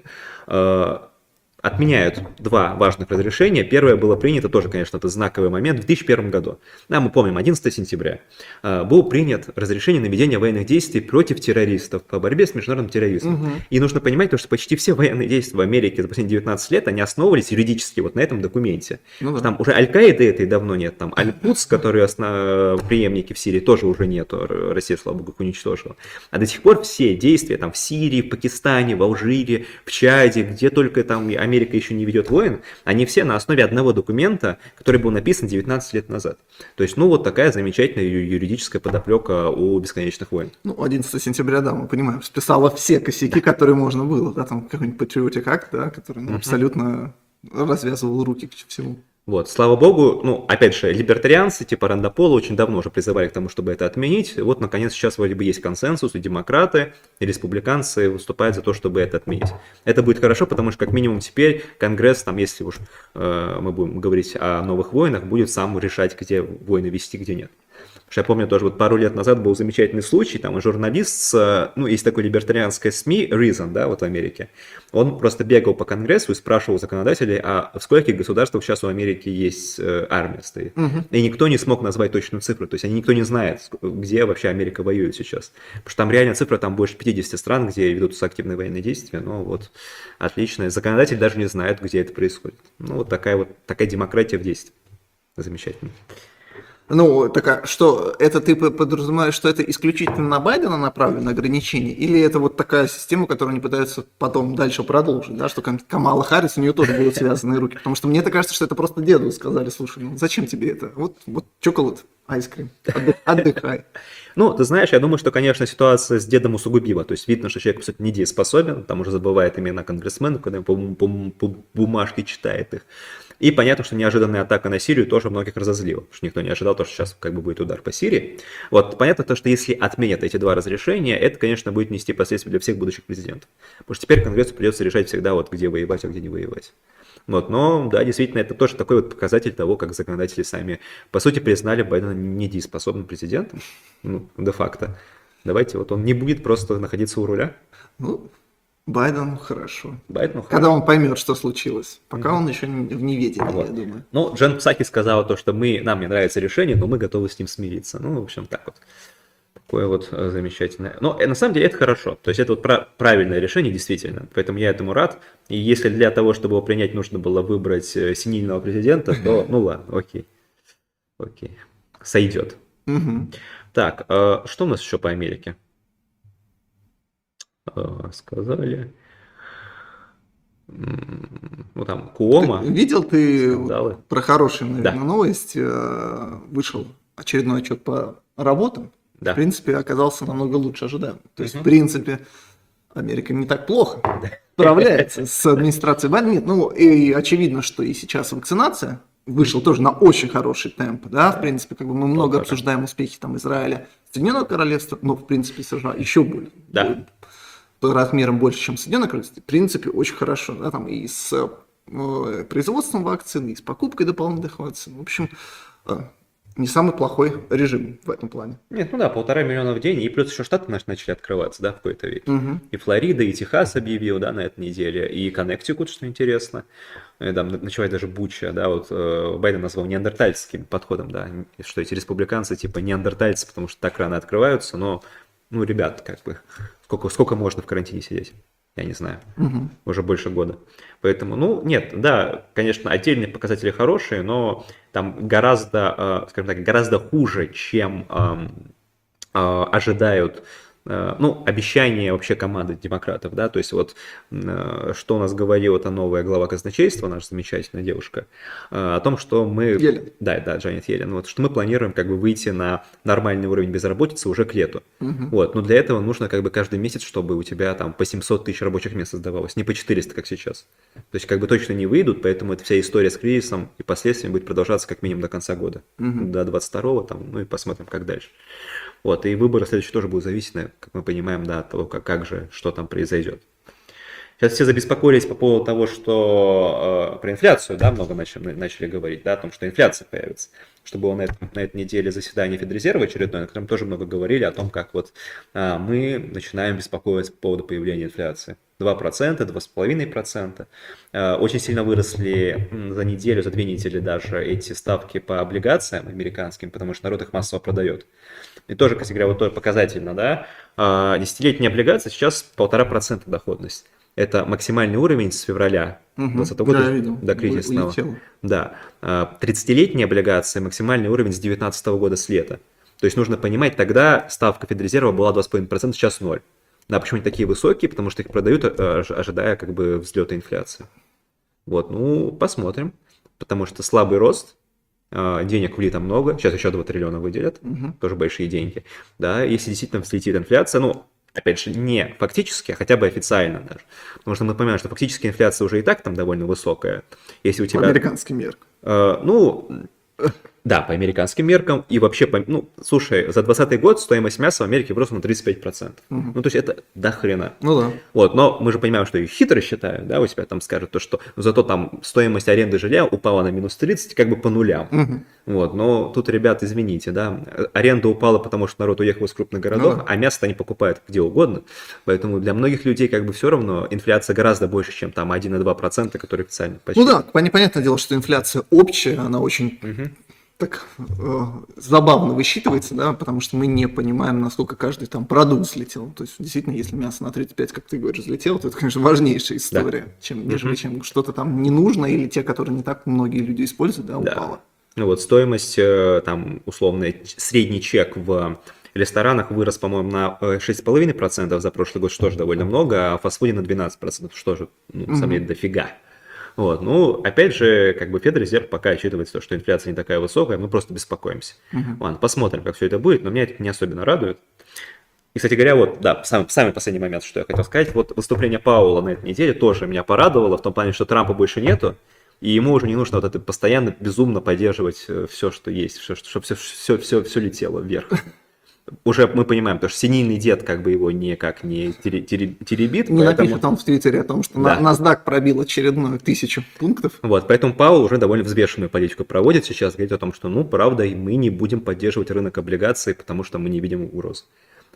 Э, Отменяют два важных разрешения. Первое было принято, тоже, конечно, это знаковый момент, в две тысячи первом году. Да, мы помним, одиннадцатого сентября э, был принят разрешение на ведение военных действий против террористов по борьбе с международным терроризмом. Мгм. И нужно понимать, то, что почти все военные действия в Америке за последние девятнадцать лет, они основывались юридически вот на этом документе. Ну да. Там уже Аль-Каиды этой давно нет, там Аль-Кудс, которые основ... преемники в Сирии, тоже уже нету, Р- Россия, слава богу, их уничтожила. А до сих пор все действия там в Сирии, в Пакистане, в Алжире, в Чаде, где только там Америка еще не ведет войн, они все на основе одного документа, который был написан девятнадцать лет назад. То есть, ну вот такая замечательная ю- юридическая подоплека у бесконечных войн. Ну, одиннадцатого сентября, да, мы понимаем, списала все косяки, которые можно было, да, там какой-нибудь Patriotic Act, да, который ну, абсолютно развязывал руки к всему. Вот, слава богу, ну, опять же, либертарианцы типа Ранда Пола очень давно уже призывали к тому, чтобы это отменить. Вот, наконец, сейчас вроде бы есть консенсус, и демократы, и республиканцы выступают за то, чтобы это отменить. Это будет хорошо, потому что, как минимум, теперь Конгресс, там, если уж э, мы будем говорить о новых войнах, будет сам решать, где войны вести, где нет. Потому что я помню, тоже вот пару лет назад был замечательный случай, там журналист, с, ну, есть такое либертарианское СМИ, Reason, да, вот в Америке, он просто бегал по Конгрессу и спрашивал законодателей, а в скольких государствах сейчас у Америки есть э, армия стоит. Мгм. И никто не смог назвать точную цифру, то есть они, никто не знает, ск- где вообще Америка воюет сейчас. Потому что там реально цифра, там больше пятидесяти стран, где ведутся активные военные действия, но вот отлично. Законодатель даже не знает, где это происходит. Ну вот такая вот, такая демократия в действии. Замечательно. Ну, так а что, это ты по- подразумеваешь, что это исключительно на Байдена направлено ограничение, или это вот такая система, которую они пытаются потом дальше продолжить, да, что Кам- Камала Харрис, у нее тоже будут связанные руки, потому что мне-то кажется, что это просто деду сказали, слушай, ну зачем тебе это, вот, вот чоколад, айскрим, отдых- отдыхай. Ну, ты знаешь, я думаю, что, конечно, ситуация с дедом усугубила. То есть видно, что человек, по сути, недееспособен, там уже забывает имена конгрессменов, когда по, по- по бумажке читает их. И понятно, что неожиданная атака на Сирию тоже многих разозлила, потому что никто не ожидал, то, что сейчас как бы будет удар по Сирии. Вот понятно то, что если отменят эти два разрешения, это, конечно, будет нести последствия для всех будущих президентов. Потому что теперь Конгрессу придется решать всегда, вот, где воевать, а где не воевать. Вот, но, да, действительно, это тоже такой вот показатель того, как законодатели сами, по сути, признали Байдена недееспособным президентом, ну, де-факто. Давайте, вот он не будет просто находиться у руля. Ну, Байдену хорошо. Байдену Когда хорошо. он поймет, что случилось. Пока Мгм. он еще не- в неведении, Вот. я думаю. Ну, Джен Псаки сказала то, что мы, нам не нравится решение, но мы готовы с ним смириться. Ну, в общем, так вот. Такое вот э, замечательное. Но э, на самом деле это хорошо. То есть это вот пра- правильное решение, действительно. Поэтому я этому рад. И если для того, чтобы его принять, нужно было выбрать э, сенильного президента, то ну ладно, окей. Окей. Сойдет. Мгм. Так, э, что у нас еще по Америке? Э, сказали. М, Ну там Ты Куома, видел ты скандалы. про хорошую, наверное, Да, новость? э, Вышел очередной отчет по работам. В да. принципе, оказался намного лучше ожидаемого. То есть, в Мгм. принципе, Америка не так плохо справляется с администрацией Байдена. Нет, ну и очевидно, что и сейчас вакцинация вышла тоже на очень хороший темп, да, в принципе, как бы мы много Полтора. обсуждаем успехи там Израиля, Соединенного Королевства, но в принципе США еще более, Да. более- по размерам больше, чем Соединенное Королевство, в принципе, очень хорошо, да, там и с э, производством вакцин, и с покупкой дополнительных вакцин, в общем, э, не самый плохой режим в этом плане. Нет, ну да, полтора миллиона в день, и плюс еще штаты наши начали открываться, да, в какой-то веке. Мгм. И Флорида, и Техас объявил, да, на этой неделе, и Коннектикут, что интересно. И там началась даже буча, да, вот э, Байден назвал неандертальским подходом, да, что эти республиканцы типа неандертальцы, потому что так рано открываются, но, ну, ребят, как бы, сколько, сколько можно в карантине сидеть? Я не знаю, Мгм. уже больше года. Поэтому, ну, нет, да, конечно, отдельные показатели хорошие, но там гораздо, э, скажем так, гораздо хуже, чем эм, э, ожидают, э, ну, обещания вообще команды демократов, да, то есть вот э, что у нас говорила эта новая глава казначейства, наша замечательная девушка, э, о том, что мы... Йеллен. Да, да, Джанет Йеллен, вот, что мы планируем как бы выйти на нормальный уровень безработицы уже к лету. Мгм. Вот, но для этого нужно как бы каждый месяц, чтобы у тебя там по семьсот тысяч рабочих мест создавалось, не по четыреста, как сейчас. То есть как бы точно не выйдут, поэтому эта вся история с кризисом и последствиями будет продолжаться как минимум до конца года, Мгм. до двадцать второго, там, ну и посмотрим, как дальше. Вот, и выборы следующие тоже будут зависеть, как мы понимаем, да, от того, как, как же, что там произойдет. Сейчас все забеспокоились по поводу того, что э, про инфляцию, да, много начали, начали говорить, да, о том, что инфляция появится. Что было на, этом, на этой неделе заседание Федрезерва очередное, на котором тоже много говорили о том, как вот а, мы начинаем беспокоиться по поводу появления инфляции. два процента, два с половиной процента. А, очень сильно выросли м, за неделю, за две недели даже эти ставки по облигациям американским, потому что народ их массово продает. И тоже, кстати говоря, вот тоже показательно, да, а, десятилетние облигации сейчас полтора процента доходность. Это максимальный уровень с февраля Мгм. двадцатого Да, года я видел. до кризисного. Улетело. Да. А, тридцатилетние облигации максимальный уровень с девятнадцатого года с лета. То есть нужно понимать, тогда ставка Федрезерва была два с половиной процента, сейчас ноль. Да, почему они такие высокие? Потому что их продают, э, ожидая как бы взлета инфляции. Вот, ну, посмотрим. Потому что слабый рост, э, денег влито много, сейчас еще два триллиона выделят, Мгм. тоже большие деньги. Да, если действительно взлетит инфляция, ну, опять же, не фактически, а хотя бы официально даже. Потому что мы понимаем, что фактически инфляция уже и так там довольно высокая. Если у По тебя... американским меркам. Э, ну, да, по американским меркам. И вообще, по, ну, слушай, за двадцатый год стоимость мяса в Америке выросла на тридцать пять процентов. Мгм. Ну, то есть это до хрена. Ну да. Вот, но мы же понимаем, что и хитро считают, да, у тебя там скажут то, что зато там стоимость аренды жилья упала на минус тридцать, как бы по нулям. Мгм. Вот, но тут, ребят, извините, да, аренда упала, потому что народ уехал из крупных городов, Ну да. а мясо они покупают где угодно, поэтому для многих людей как бы все равно инфляция гораздо больше, чем там один-два процента, которые официально почти. Ну да, пон- понятное дело, что инфляция общая, она очень Мгм. так э, забавно высчитывается, да, потому что мы не понимаем, насколько каждый там продукт взлетел. То есть, действительно, если мясо на тридцать пять, как ты говоришь, взлетело, то это, конечно, важнейшая история, чем, нежели Мгм. чем что-то там не нужно, или те, которые не так многие люди используют, да, Да. упало. Ну вот стоимость, э, там, условно, ч- средний чек в ресторанах вырос, по-моему, на э, шесть целых пять десятых процента за прошлый год, что же довольно много, а в фастфуде на двенадцать процентов, что же, ну, на самом деле, Мгм. дофига. Вот, ну, опять же, как бы Федрезерв пока отчитывает то, что инфляция не такая высокая, мы просто беспокоимся. Мгм. Ладно, посмотрим, как все это будет, но меня это не особенно радует. И, кстати говоря, вот, да, самый, самый последний момент, что я хотел сказать, вот выступление Пауэлла на этой неделе тоже меня порадовало, в том плане, что Трампа больше нету, и ему уже не нужно вот это постоянно безумно поддерживать все, что есть, чтобы все, все, все, все летело вверх. Уже мы понимаем, потому что синильный дед как бы его никак не тере- тере- теребит, Не поэтому... напишет он в Твиттере о том, что Да. на- NASDAQ пробил очередную тысячу пунктов. Вот, поэтому Пауэлл уже довольно взвешенную политику проводит сейчас, говорит о том, что, ну, правда, и мы не будем поддерживать рынок облигаций, потому что мы не видим угроз.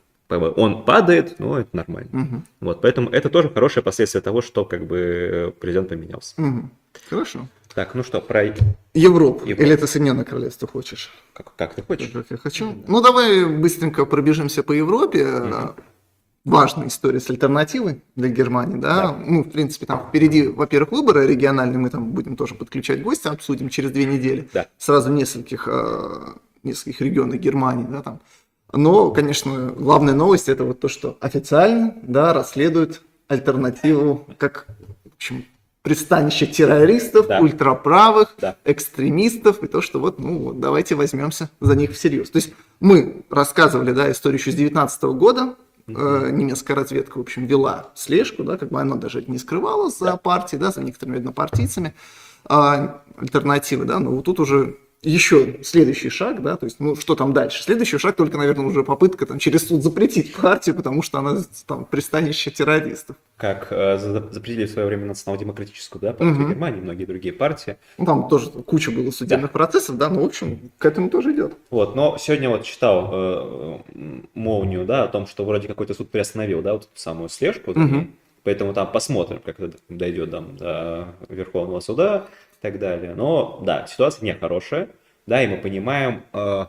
Он падает, но это нормально. Мгм. Вот, поэтому это тоже хорошее последствие того, что как бы президент поменялся. Мгм. Хорошо. Так, ну что, про... Европу. Европу. Или ты Соединенное Королевство хочешь? Как, как ты хочешь? Как я хочу. Ну, давай быстренько пробежимся по Европе. Мгм. Важная история с альтернативой для Германии, да. Да. Ну, в принципе, там впереди, во-первых, выборы региональные, мы там будем тоже подключать гостя, обсудим через две недели. Да. Сразу в нескольких, э, нескольких регионах Германии, да, там. Но, конечно, главная новость это вот то, что официально, да, расследуют альтернативу как, в общем, пристанище террористов, Да. ультраправых, Да. экстремистов, и то, что вот, ну, вот, давайте возьмемся за них всерьез. То есть мы рассказывали, да, историю еще с девятнадцатого года, э, немецкая разведка, в общем, вела слежку, да, как бы она даже это не скрывала за Да. партией, да, за некоторыми однопартийцами, а, альтернативы, да, но вот тут уже еще следующий шаг, да, то есть, ну, что там дальше? Следующий шаг только, наверное, уже попытка там через суд запретить партию, потому что она там пристанище террористов. Как э, за- запретили в свое время национал-демократическую, да, партию Мгм. Германии, многие другие партии. Ну, там тоже куча было судебных процессов, да, но, в общем, к этому тоже идет. Вот, но сегодня вот читал э, м, молнию, да, о том, что вроде какой-то суд приостановил, да, вот эту самую слежку, да, Мгм. и поэтому там посмотрим, как это дойдет там, до Верховного суда и так далее. Но, да, ситуация нехорошая, да, и мы понимаем, э,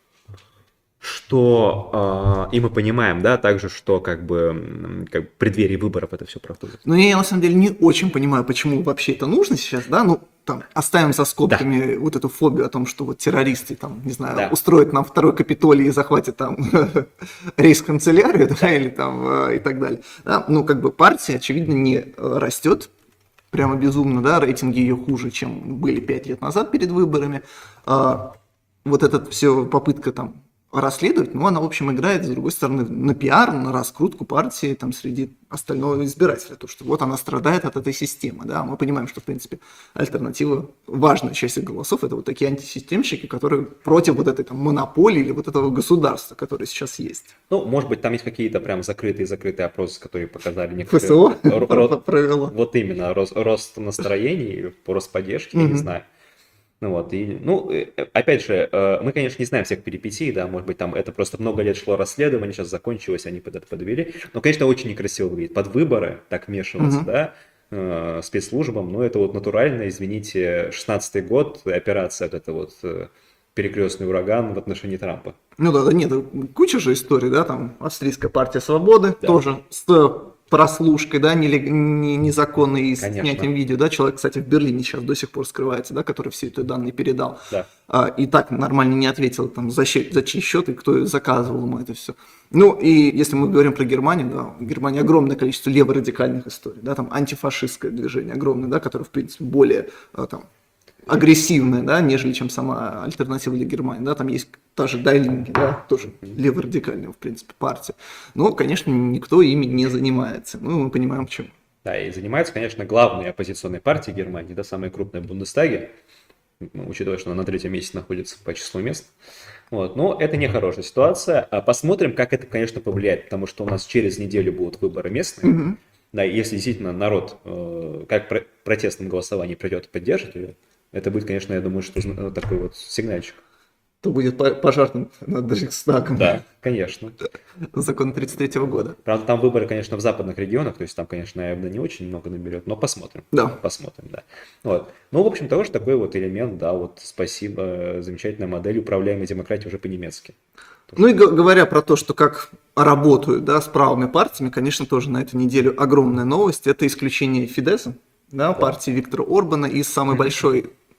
что, э, и мы понимаем, да, также, что как бы, м, как бы в преддверии выборов это все проходит. Но я, на самом деле, не очень понимаю, почему вообще это нужно сейчас, да, ну, там, оставим за скобками вот эту фобию о том, что вот террористы, там, не знаю, Да. устроят нам второй Капитолий и захватят там рейс-канцелярию, да, или там, э, и так далее. Да, ну, как бы партия, очевидно, не э, растет прямо безумно, да, рейтинги ее хуже, чем были пять лет назад перед выборами. А, вот эта все попытка там расследовать, ну, она, в общем, играет, с другой стороны, на пиар, на раскрутку партии там среди остального избирателя, то, что вот она страдает от этой системы, да, мы понимаем, что, в принципе, альтернатива, важная часть их голосов, это вот такие антисистемщики, которые против вот этой там монополии или вот этого государства, которое сейчас есть. Ну, может быть, там есть какие-то прям закрытые-закрытые опросы, которые показали некоторые... ФСО ро- ро- провело. Вот именно, рост, рост настроений, рост поддержки, я не Мгм. знаю. Ну вот, и, ну, э, опять же, э, мы, конечно, не знаем всех перипетий, да, может быть, там это просто много лет шло расследование, сейчас закончилось, они под это подвели. Но, конечно, очень некрасиво выглядит. Под выборы так вмешиваться, Мгм. да, э, спецслужбам, ну, это вот натурально, извините, шестнадцатый год, операция, вот это вот э, перекрестный ураган в отношении Трампа. Ну да, да, нет, куча же историй, да, там австрийская партия свободы, Да. тоже с прослушкой, да, нелег- не- незаконной и с Конечно. снятием видео, да, человек, кстати, в Берлине сейчас до сих пор скрывается, да, который все эти данные передал, Да. а, и так нормально не ответил, там, за, щи- за чей счет и кто заказывал ему это все. Ну, и если мы говорим про Германию, да, в Германии огромное количество леворадикальных историй, да, там антифашистское движение огромное, да, которое, в принципе, более, а, там, агрессивная, да, нежели чем сама альтернатива для Германии, да, там есть та же Дайлинги, да, тоже леворадикальная, в принципе, партия, но, конечно, никто ими не занимается, ну, мы понимаем, почему. Да, и занимаются, конечно, главные оппозиционные партии Германии, да, самые крупные в Бундестаге, ну, учитывая, что она на третьем месте находится по числу мест. Вот, но это не хорошая ситуация. А посмотрим, как это, конечно, повлияет, потому что у нас через неделю будут выборы местные. Мгм. Да, и если действительно народ, э, как про- протестном голосовании придет и поддержит ее, это будет, конечно, я думаю, что зна- такой вот сигнальчик. То будет по- пожар над Рейхстагом. Да, конечно. Закон тридцать третьего года. Правда, там выборы, конечно, в западных регионах, то есть там, конечно, наверное, не очень много наберет, но посмотрим. Да. Посмотрим, да. Вот. Ну, в общем, тоже такой вот элемент, да, вот спасибо, э, замечательная модель управляемой демократии уже по-немецки. Ну и г- говоря про то, что как работают, да, с правыми партиями, конечно, тоже на эту неделю огромная новость. Это исключение Фидеса, да, партии Виктора Орбана из самой большой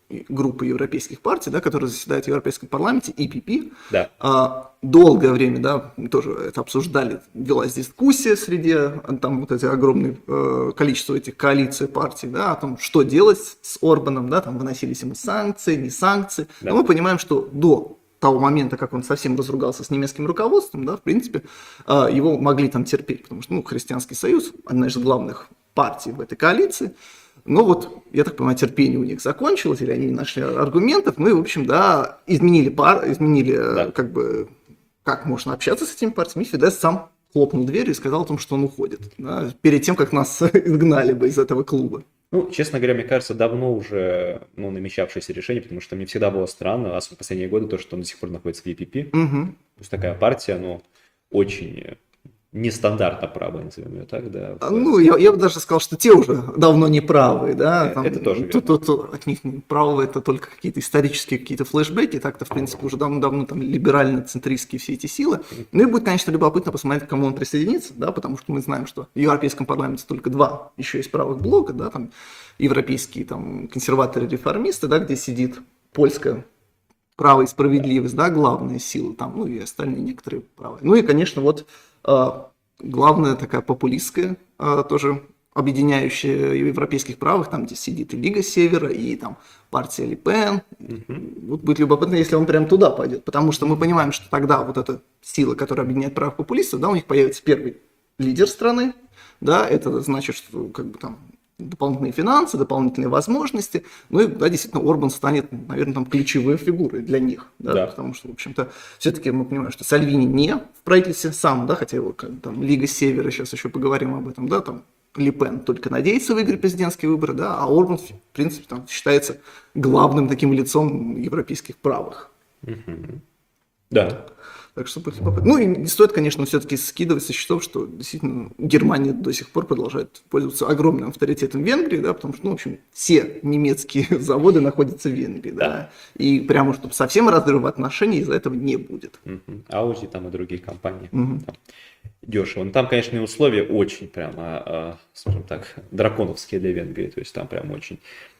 группы европейских партий, да, которые заседают в Европейском парламенте, и пи пи. Да. А, долгое время, да, тоже это обсуждали, велась дискуссия среди там вот этих огромное э, количество этих коалиций партий, да, о том, что делать с Орбаном, да, там выносились ему санкции, не санкции. Да. Но мы понимаем, что до того момента, как он совсем разругался с немецким руководством, да, в принципе, э, его могли там терпеть, потому что, ну, Христианский союз, одна из главных партий в этой коалиции. Но вот, я так понимаю, терпение у них закончилось, или они не нашли аргументов, ну и, в общем, да, изменили пар, изменили, Да. как бы, как можно общаться с этими партиями. Фидес сам хлопнул дверью и сказал о том, что он уходит, да, перед тем, как нас изгнали бы из этого клуба. Ну, честно говоря, мне кажется, давно уже ну, намечавшееся решение, потому что мне всегда было странно, особенно в последние годы, то, что он до сих пор находится в и пи пи. Угу. То есть такая партия, ну, очень нестандартно правая, назовем ее так, да. Ну, я, я бы даже сказал, что те уже давно не правые, да. Там, это тоже тут, тут, тут от них правые это только какие-то исторические какие-то флешбеки, так-то, в принципе, уже давно-давно там либерально-центристские все эти силы. Ну и будет, конечно, любопытно посмотреть, к кому он присоединится, да, потому что мы знаем, что в Европейском парламенте только два еще есть правых блока, да, там европейские там консерваторы-реформисты, да, где сидит польская право и справедливость, да, главные силы там, ну и остальные некоторые правые. Ну и, конечно, вот э, главная такая популистская, э, тоже объединяющая европейских правых, там, где сидит и Лига Севера, и там партия Ле Пен. Mm-hmm. Вот будет любопытно, если он прям туда пойдет, потому что мы понимаем, что тогда вот эта сила, которая объединяет правых популистов, да, у них появится первый лидер страны, да, это значит, что как бы там дополнительные финансы, дополнительные возможности. Ну и, да, действительно, Орбан станет, наверное, там ключевой фигурой для них. Да, да. Потому что, в общем-то, все-таки мы понимаем, что Сальвини не в правительстве сам, да, хотя его как, там, Лига Севера, сейчас еще поговорим об этом, да, там Ле Пен только надеется выиграть президентские выборы, да, а Орбан, в принципе, там считается главным таким лицом европейских правых. Угу. Да. Так что, ну и не стоит, конечно, все-таки скидывать со счетов, что действительно Германия до сих пор продолжает пользоваться огромным авторитетом в Венгрии, да, потому что, ну, в общем, все немецкие заводы находятся в Венгрии, да, да. И прямо, чтобы совсем разрыва отношений из-за этого не будет. Угу. Ауди там и другие компании. Угу. Там дешево. Но там, конечно, и условия очень прямо, скажем так, драконовские для Венгрии, то есть там прям очень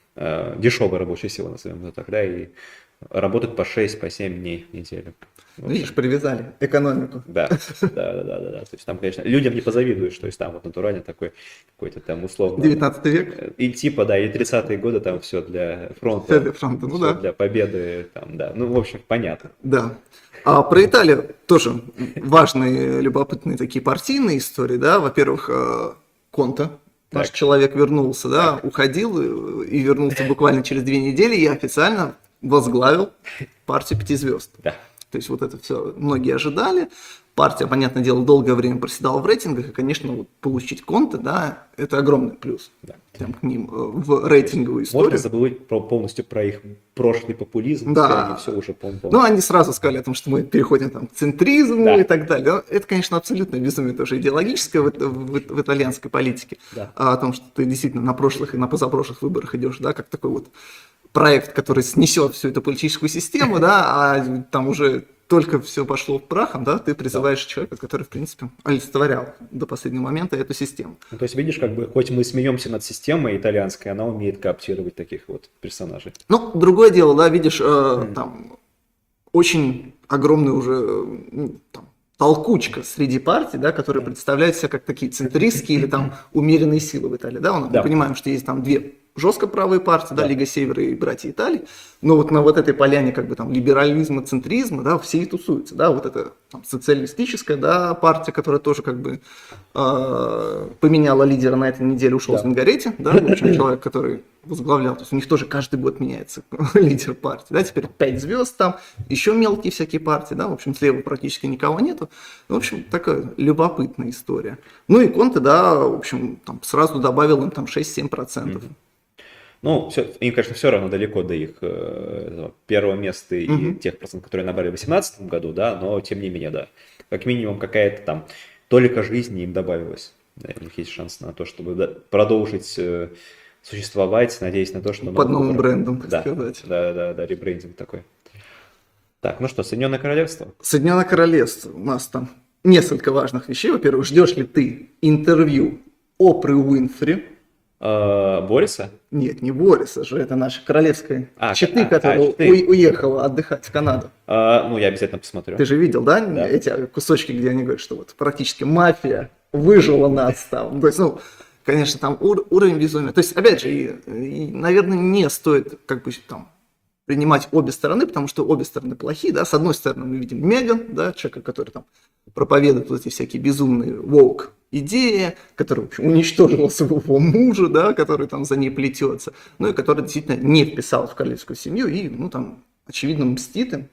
дешевая рабочая сила, назовем это так, да, и работают по шесть, по семь дней в неделю. Ну, видишь, привязали экономику. Да, да, да, да, да, да. То есть там, конечно, людям не позавидуешь, то есть там вот натурально такой какой-то там условно. девятнадцатый век. И типа, да, и тридцатые годы там все для фронта. Все для фронта, ну все да. для победы, там, да. Ну, в общем, понятно. Да. А про Италию тоже важные, любопытные такие партийные истории, да. Во-первых, Конте. Наш так. человек вернулся, да, так. уходил и вернулся буквально через две недели и официально возглавил партию пяти звезд. Да. То есть вот это все многие ожидали. Партия, понятное дело, долгое время проседала в рейтингах, и, конечно, вот получить Конте, да, это огромный плюс да. прям к ним в рейтинговую историю. Можно забыть про, полностью про их прошлый популизм, да. они все уже полностью. Ну, они сразу сказали о том, что мы переходим там, к центризму да. и так далее. Это, конечно, абсолютно безумие тоже идеологическое в, в, в, в итальянской политике. Да. О том, что ты действительно на прошлых и на позапрошлых выборах идешь, да, как такой вот проект, который снесет всю эту политическую систему, да, а там уже только все пошло прахом, да, ты призываешь да. человека, который, в принципе, олицетворял до последнего момента эту систему. Ну, то есть, видишь, как бы, хоть мы смеемся над системой итальянской, она умеет кооптировать таких вот персонажей. Ну, другое дело, да, видишь, э, mm. там очень огромный уже э, там, толкучка среди партий, да, которые mm. представляют себя как такие центристские или там умеренные силы в Италии, да, мы да. понимаем, что есть там две жестко правые партии, да, да, Лига Севера и Братья Италии, но вот на вот этой поляне как бы там либерализма, центризма, да, все и тусуются, да, вот это там, социалистическая, да, партия, которая тоже как бы э, поменяла лидера на этой неделе, ушел да. Зингаретти, да, в общем, человек, который возглавлял, то есть у них тоже каждый год меняется лидер партии, да, теперь пять звезд там, еще мелкие всякие партии, да, в общем, слева практически никого нету, в общем, такая любопытная история. Ну и Конте, да, в общем, там сразу добавил им там шесть-семь процентов. Mm-hmm. Ну, все, им, конечно, все равно далеко до их э, первого места и mm-hmm. тех процентов, которые набрали в две тысячи восемнадцатом году, да, но тем не менее, да, как минимум какая-то там толика жизни им добавилась. Да, у них есть шанс на то, чтобы да, продолжить э, существовать, надеясь на то, что... Под новым выбор... брендом, так да, сказать. Да, да, да, ребрендинг такой. Так, ну что, Соединенное Королевство? Соединенное Королевство. У нас там несколько важных вещей. Во-первых, ждешь ли ты интервью Опры Уинфри? А, Бориса? Нет, не Бориса же, это наша королевская А, четы, а, которая а, четы. у- уехала отдыхать в Канаду. А, ну, я обязательно посмотрю. Ты же видел, да, Да. эти кусочки, где они говорят, что вот практически мафия выжила нас там. То есть, ну, конечно, там ур- уровень безумия. То есть, опять же, и, и, наверное, не стоит как бы там принимать обе стороны, потому что обе стороны плохие, да. С одной стороны мы видим Меган, да, человека, который там проповедует вот эти всякие безумные woke идеи, который, в общем, уничтожила своего мужа, да, который там за ней плетется, ну и который действительно не вписал в королевскую семью и, ну, там, очевидно, мстит им.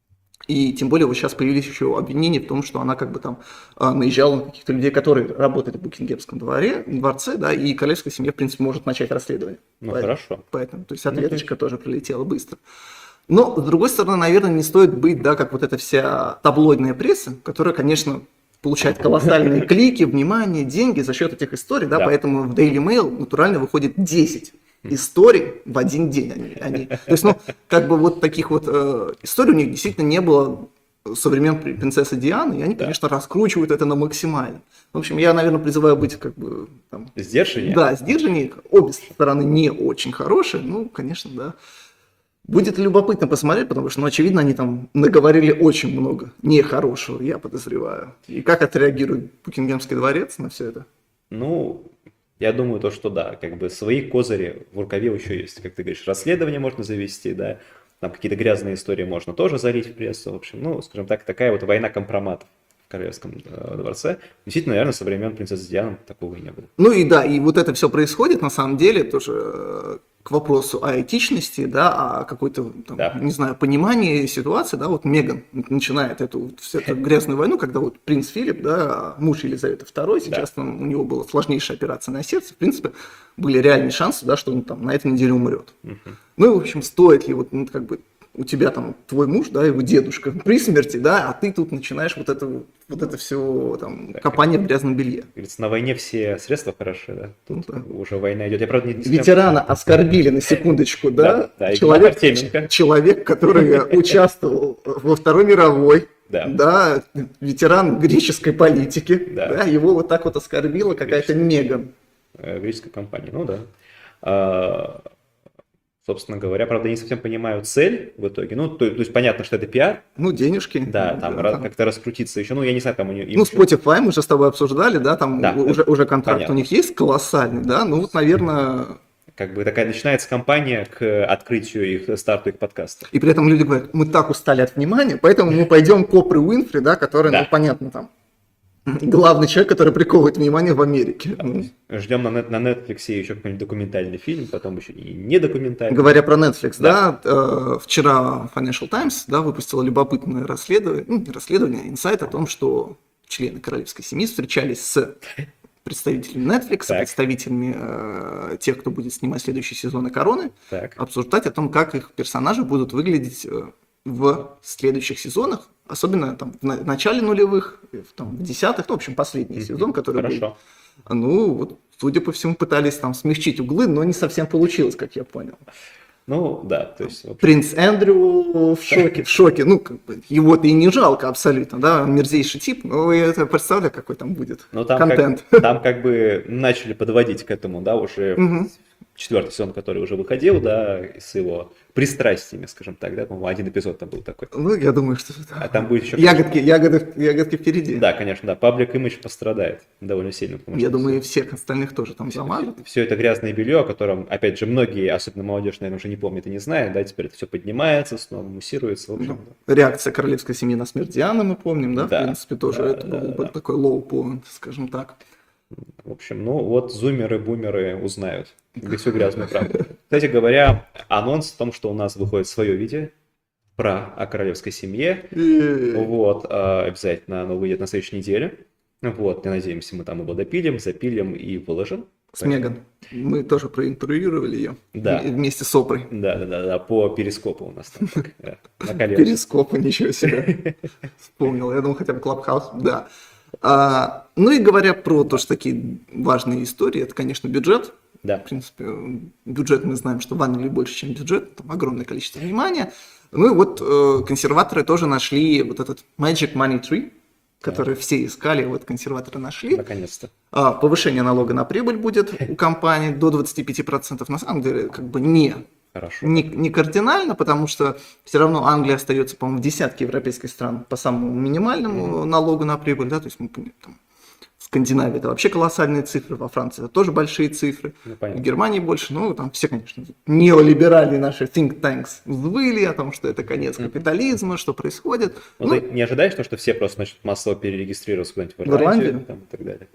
И тем более вот сейчас появились еще обвинения в том, что она как бы там а, наезжала на каких-то людей, которые работают в Букингемском дворе, дворце, да, и королевская семья, в принципе, может начать расследование. Ну, Поэтому- хорошо. Поэтому, то есть ответочка тоже прилетела быстро. Но, с другой стороны, наверное, не стоит быть, да, как вот эта вся таблоидная пресса, которая, конечно, получает колоссальные клики, внимание, деньги за счет этих историй, да, Да. поэтому в Daily Mail натурально выходит десять историй в один день. Они, они- То есть, ну, как бы вот таких вот э, историй у них действительно не было со времен при- принцессы Дианы, и они, Да. конечно, раскручивают это на максимально. В общем, я, наверное, призываю быть как бы там, Сдержаннее? да, сдержаннее. Обе стороны не очень хорошие, ну, конечно, да. Будет любопытно посмотреть, потому что, ну, очевидно, они там наговорили очень много нехорошего, я подозреваю. И как отреагирует Букингемский дворец на все это? Ну, я думаю, то, что да, как бы свои козыри в рукаве еще есть. Как ты говоришь, расследование можно завести, да, там какие-то грязные истории можно тоже залить в прессу. В общем, ну, скажем так, такая вот война компроматов в Королевском э, дворце. Действительно, наверное, со времен принцессы Дианы такого и не было. Ну и да, и вот это все происходит, на самом деле, тоже э, к вопросу о этичности, да, о какой-то, там, Да. не знаю, понимании ситуации, да, вот Меган начинает эту, вот всю эту грязную войну, когда вот принц Филипп, да, муж Елизаветы второй, сейчас там у него была сложнейшая операция на сердце, в принципе, были реальные шансы, да, что он там на этой неделе умрет. Ну и, в общем, стоит ли вот, ну, как бы, у тебя там твой муж, да, его дедушка при смерти, да, а ты тут начинаешь вот это вот это все там копание в грязном белье. Говорится, на войне все средства хороши, да. Тут Ну да. уже война идет. Я, правда, не... Ветерана оскорбили на секундочку, да? Да, да, и человек, Глеб Артеменко. человек, который участвовал во Второй мировой, Да. да, ветеран греческой политики, Да. да, его вот так вот оскорбила какая-то Меган. э, греческой компании, ну да. А, собственно говоря, правда, я не совсем понимаю цель в итоге. Ну, то, то есть понятно, что это пиар, Ну, денежки. да, там ра- как-то раскрутиться еще. Ну, я не знаю, там у нее... Ну, Spotify мы же с тобой обсуждали, да, там Да, уже, уже контракт понятно. у них есть колоссальный, да, ну вот, наверное, Как бы такая начинается кампания к открытию их, старту их подкаста. и при этом люди говорят, мы так устали от внимания, поэтому мы пойдем к Опре Уинфри, да, который, Да. ну, понятно, там, главный человек, который приковывает внимание в Америке. Ну, Ждем на, нет- на Netflix еще какой-нибудь документальный фильм, потом еще и не документальный. Говоря про Netflix, да, э, вчера Financial Times, да, выпустила любопытное расследование, ну, не расследование, а инсайт о том, что члены королевской семьи встречались с представителями Netflix, Так. представителями э, тех, кто будет снимать следующие сезоны «Короны», Так. обсуждать о том, как их персонажи будут выглядеть э, в следующих сезонах, особенно там в на- в начале нулевых, в, там, в десятых, ну, в общем, последний сезон, который был. Хорошо. Ну, вот, судя по всему, пытались там смягчить углы, но не совсем получилось, как я понял. Ну, да, то есть... в общем, Принц Эндрю в шоке, в шоке, ну, как бы, его-то и не жалко абсолютно, да, мерзейший тип, но я это представляю, какой там будет ну, там контент. Как, там как бы начали подводить к этому, да, уже Мгм. четвертый сезон, который уже выходил, да, с его пристрастиями, скажем так, да, по-моему, один эпизод там был такой. Ну, я думаю, что А там будет еще... ягодки, ягоды, ягодки впереди. Да, конечно, да, паблик имидж пострадает довольно сильно. потому Я что думаю, и всех остальных тоже там замажут. все это грязное белье, о котором, опять же, многие, особенно молодежь, наверное, уже не помнят и не знают, да, теперь это все поднимается, снова муссируется, в общем. Реакция королевской семьи на смерть Дианы мы помним, да, Да, в принципе, тоже да, это да, был да. бы такой low point, скажем так. В общем, ну вот зумеры, бумеры узнают всю грязную правду. Кстати говоря, анонс о том, что у нас выходит свое видео про о королевской семье. И- Вот, а, обязательно оно выйдет на следующей неделе. Вот, и надеемся, мы там его допилим, запилим и выложим. С Меган. Мы тоже проинтервьюировали ее Да. вместе с Опрой. Да, да, да, да, по перископу у нас там так, э, накалился. Перископы, ничего себе. Вспомнил. Я думал, хотя бы Клабхаус. Да. А, ну и говоря про то, что такие важные истории, это, конечно, бюджет. Да. В принципе, бюджет мы знаем, что в Англии больше, чем бюджет. Там огромное количество внимания. Ну и вот э, консерваторы тоже нашли вот этот Magic Money Tree. которые все искали, вот консерваторы нашли. Наконец-то. А, повышение налога на прибыль будет у компаний до двадцати пяти процентов. На самом деле, как бы не, Хорошо. не, не кардинально, потому что все равно Англия остается, по-моему, в десятке европейских стран по самому минимальному mm-hmm. налогу на прибыль, да, то есть мы там, в Скандинавии это вообще колоссальные цифры, во Франции это тоже большие цифры, ну, в Германии больше, ну, там все, конечно, неолиберальные наши think tanks взвыли о том, что это конец капитализма, что происходит. Ну, ну, ты не ожидаешь, что все просто начнут массово перерегистрироваться куда-нибудь в В Ирландию? Ирландию там, и так далее?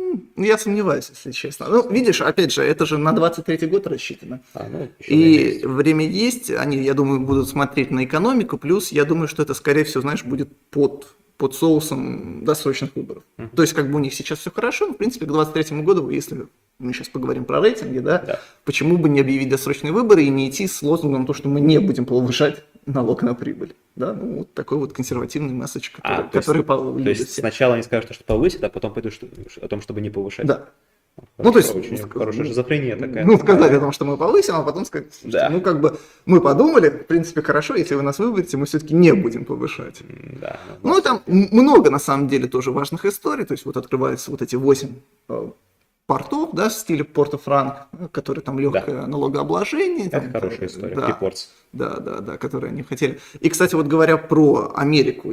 Я сомневаюсь, если честно. Ну, видишь, опять же, это же на двадцать третий год рассчитано. А, ну, еще И есть. время есть, они, я думаю, будут смотреть на экономику, плюс я думаю, что это, скорее всего, знаешь, будет под, под соусом досрочных выборов. Uh-huh. То есть, как бы у них сейчас все хорошо, но, в принципе, к двадцать третьему году, если мы сейчас поговорим про рейтинги, да, да, почему бы не объявить досрочные выборы и не идти с лозунгом то, что мы не будем повышать налог на прибыль. Да, ну, вот такой вот консервативный месседж, который, а, который то есть, то есть все. сначала они скажут, что повысят, а потом пойдут что, о том, чтобы не повышать. Да. Хорошо, Ну, то есть, очень ск- хорошая шизофрения такая. Ну, сказать о том, что мы повысим, а потом сказать, Да. ну, как бы, мы подумали, в принципе, хорошо, если вы нас выберете, мы все-таки не будем повышать. Да, Ну, и там м- много, на самом деле, тоже важных историй, то есть, вот открываются вот эти восемь э, портов, да, в стиле Порто-Франк, э, которые там легкое Да. налогообложение. Это там, хорошая история, да, припорts. да, да, да, которые они хотели. И, кстати, вот говоря про Америку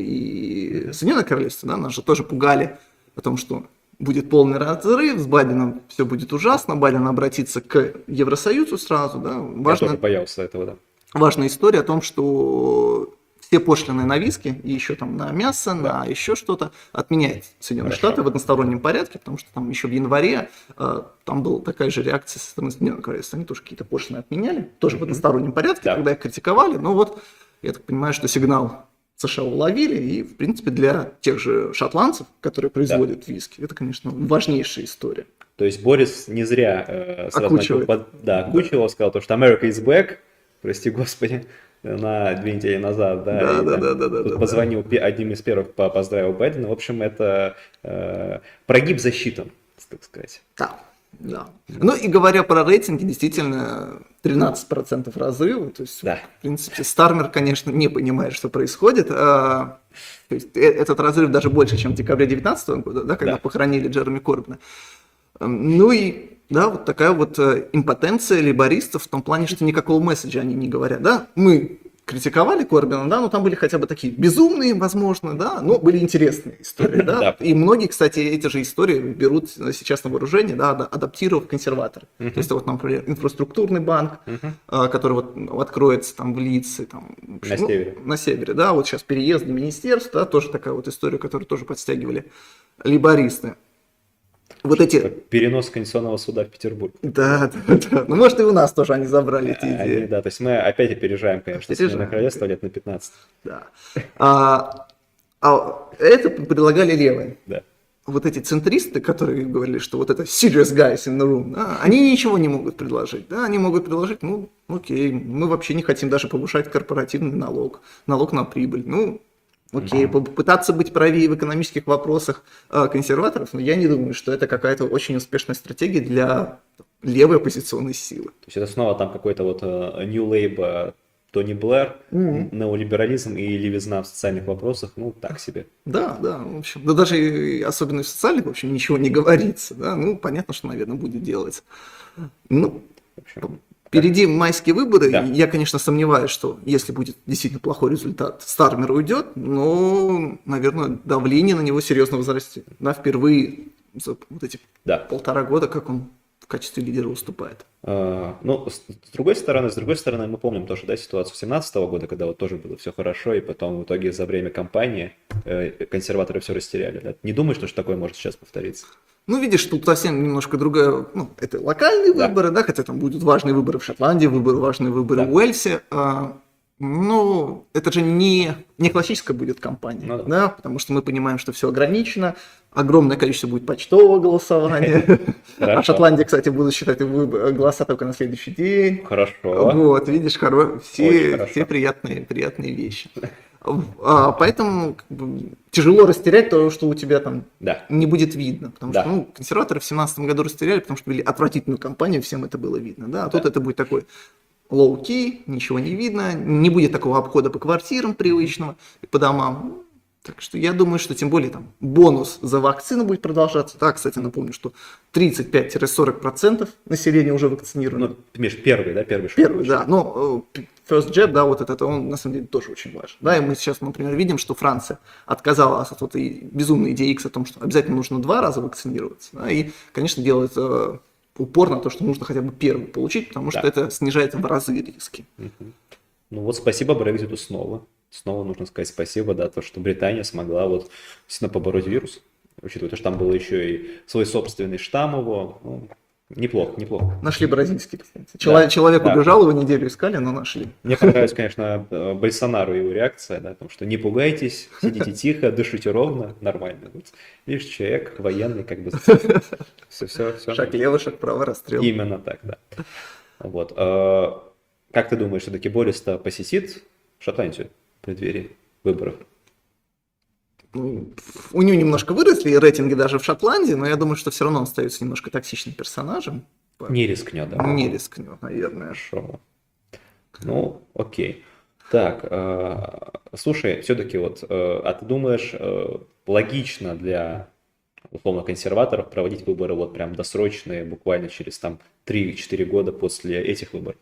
и Соединенное Королевство, да, нас же тоже пугали о том, что будет полный разрыв, с Байденом все будет ужасно, Байден обратится к Евросоюзу сразу, да. Я Важно, тоже боялся этого, да. важная история о том, что все пошлины на виски и еще там на мясо, Да. на еще что-то отменяет Соединенные Хорошо. Штаты в одностороннем порядке, потому что там еще в январе э, там была такая же реакция со стороны Соединенного Королевства, они тоже какие-то пошлины отменяли, тоже в одностороннем порядке, Да. когда их критиковали, но вот я так понимаю, что сигнал США уловили, и, в принципе, для тех же шотландцев, которые производят виски, это, конечно, важнейшая история. То есть Борис не зря э, сразу Окучивает. начал под- да, окучивал, сказал, то, что America is back, прости господи, на две недели назад, да, Да, и да, там да, да, да, тут да, позвонил пе- одним из первых, по- поздравил Байдена. В общем, это э, прогиб засчитан, так сказать. Да, да. Ну и говоря про рейтинги, действительно, тринадцать процентов разрыва, то есть, Да. в принципе, Стармер, конечно, не понимает, что происходит. а, то есть, э- этот разрыв даже больше, чем в декабре две тысячи девятнадцатого года, да, когда Да. похоронили Джереми Корбина. Эм, Ну и, да, вот такая вот э, импотенция лейбористов в том плане, что никакого месседжа они не говорят, да. Мы критиковали Корбина, да, но там были хотя бы такие безумные, возможно, да, но были интересные истории, да. Да. И многие, кстати, эти же истории берут сейчас на вооружение, да, ада- адаптировав консерваторы. То есть, вот, например, инфраструктурный банк, а, который вот откроется там в Лице, там, в общем, На ну, севере. на севере, да, вот сейчас переезд для министерства, да, тоже такая вот история, которую тоже подстягивали лейбористы. Вот эти... Перенос Конституционного суда в Петербург. Да, да, да. Ну, может, и у нас тоже они забрали эти Они, идеи. да, то есть мы опять опережаем, конечно, Опережаем. Соединенное Королевство лет на пятнадцать. Да. А, а это предлагали левые. Да. Вот эти центристы, которые говорили, что вот это serious guys in the room, да, они ничего не могут предложить. Да, они могут предложить, ну, окей, мы вообще не хотим даже повышать корпоративный налог, налог на прибыль. Ну, окей, попытаться быть правее в экономических вопросах э, консерваторов, но я не думаю, что это какая-то очень успешная стратегия для левой оппозиционной силы. То есть это снова там какой-то вот э, New Labour, Тони Блэр, Мгм. неолиберализм и левизна в социальных вопросах, ну, так себе. Да, да, в общем, да даже и особенно в социальных, в общем, ничего не говорится, да, ну, понятно, что, наверное, будет делать. Ну, В общем, впереди майские выборы, Да. я, конечно, сомневаюсь, что если будет действительно плохой результат, Стармер уйдет, но, наверное, давление на него серьезно возрастет, да, впервые за вот эти да. полтора года, как он в качестве лидера выступает. А, Ну, с с другой стороны, с другой стороны, мы помним тоже, да, ситуацию семнадцатого года, когда вот тоже было все хорошо, и потом в итоге за время кампании э, консерваторы все растеряли. Да? Не думаю, что такое может сейчас повториться. Ну, видишь, тут совсем немножко другая, ну, это локальные Да. выборы, да, хотя там будут важные выборы в Шотландии, выборы, важные выборы Да. в Уэльсе. а, ну, это же не, не классическая будет кампания, Ну да. да, потому что мы понимаем, что все ограничено, огромное количество будет почтового голосования, а Хорошо. в Шотландии, кстати, будут считать выборы- голоса только на следующий день. Хорошо. Вот, видишь, хоро- Очень все, хорошо. все приятные, приятные вещи. А, поэтому как бы, тяжело растерять то, что у тебя там Да. не будет видно. Потому Да. что ну, консерваторы в семнадцатом году растеряли, потому что вели отвратительную кампанию, всем это было видно. Да? А тут Да. это будет такой low-key, ничего не видно, не будет такого обхода по квартирам привычного, и по домам. Так что я думаю, что тем более там бонус за вакцину будет продолжаться. Да, кстати, напомню, что тридцать пять - сорок процентов населения уже вакцинировано. Ну, Миш, первый, да, первый шаг. Первый, да. Но э, First Jab, да, вот этот, он на самом деле тоже очень важен. Да, и мы сейчас, например, видим, что Франция отказалась от вот этой безумной идеи X о том, что обязательно нужно два раза вакцинироваться. Да, и, конечно, делает э, упор на то, что нужно хотя бы первый получить, потому что Да. это снижает в разы риски. Мгм. Ну вот спасибо Брекзиту снова. Снова нужно сказать спасибо, да, то, что Британия смогла вот действительно побороть вирус, учитывая то, что там был еще и свой собственный штамм его. Ну, неплохо, неплохо. Нашли бразильские, кстати. Человек, Да, человек да. убежал, его неделю искали, но нашли. Мне понравилась, конечно, э, Больсонару его реакция, да, о том, что не пугайтесь, сидите тихо, дышите ровно, нормально. Вот, видишь, человек военный, как бы все, все, все. Шаг лево, шаг право, расстрел. Именно так, да. Вот. э, Как ты думаешь, все-таки Борис-то посетит Шотландию в преддверии выборов? Ну, у него немножко выросли рейтинги даже в Шотландии, но я думаю, что все равно он остается немножко токсичным персонажем. Не рискнет, да? Не рискнет, наверное. Хорошо. Ну, окей. Так, э, слушай, все-таки вот, э, а ты думаешь, э, логично для условно консерваторов проводить выборы вот прям досрочные, буквально через там три-четыре года после этих выборов?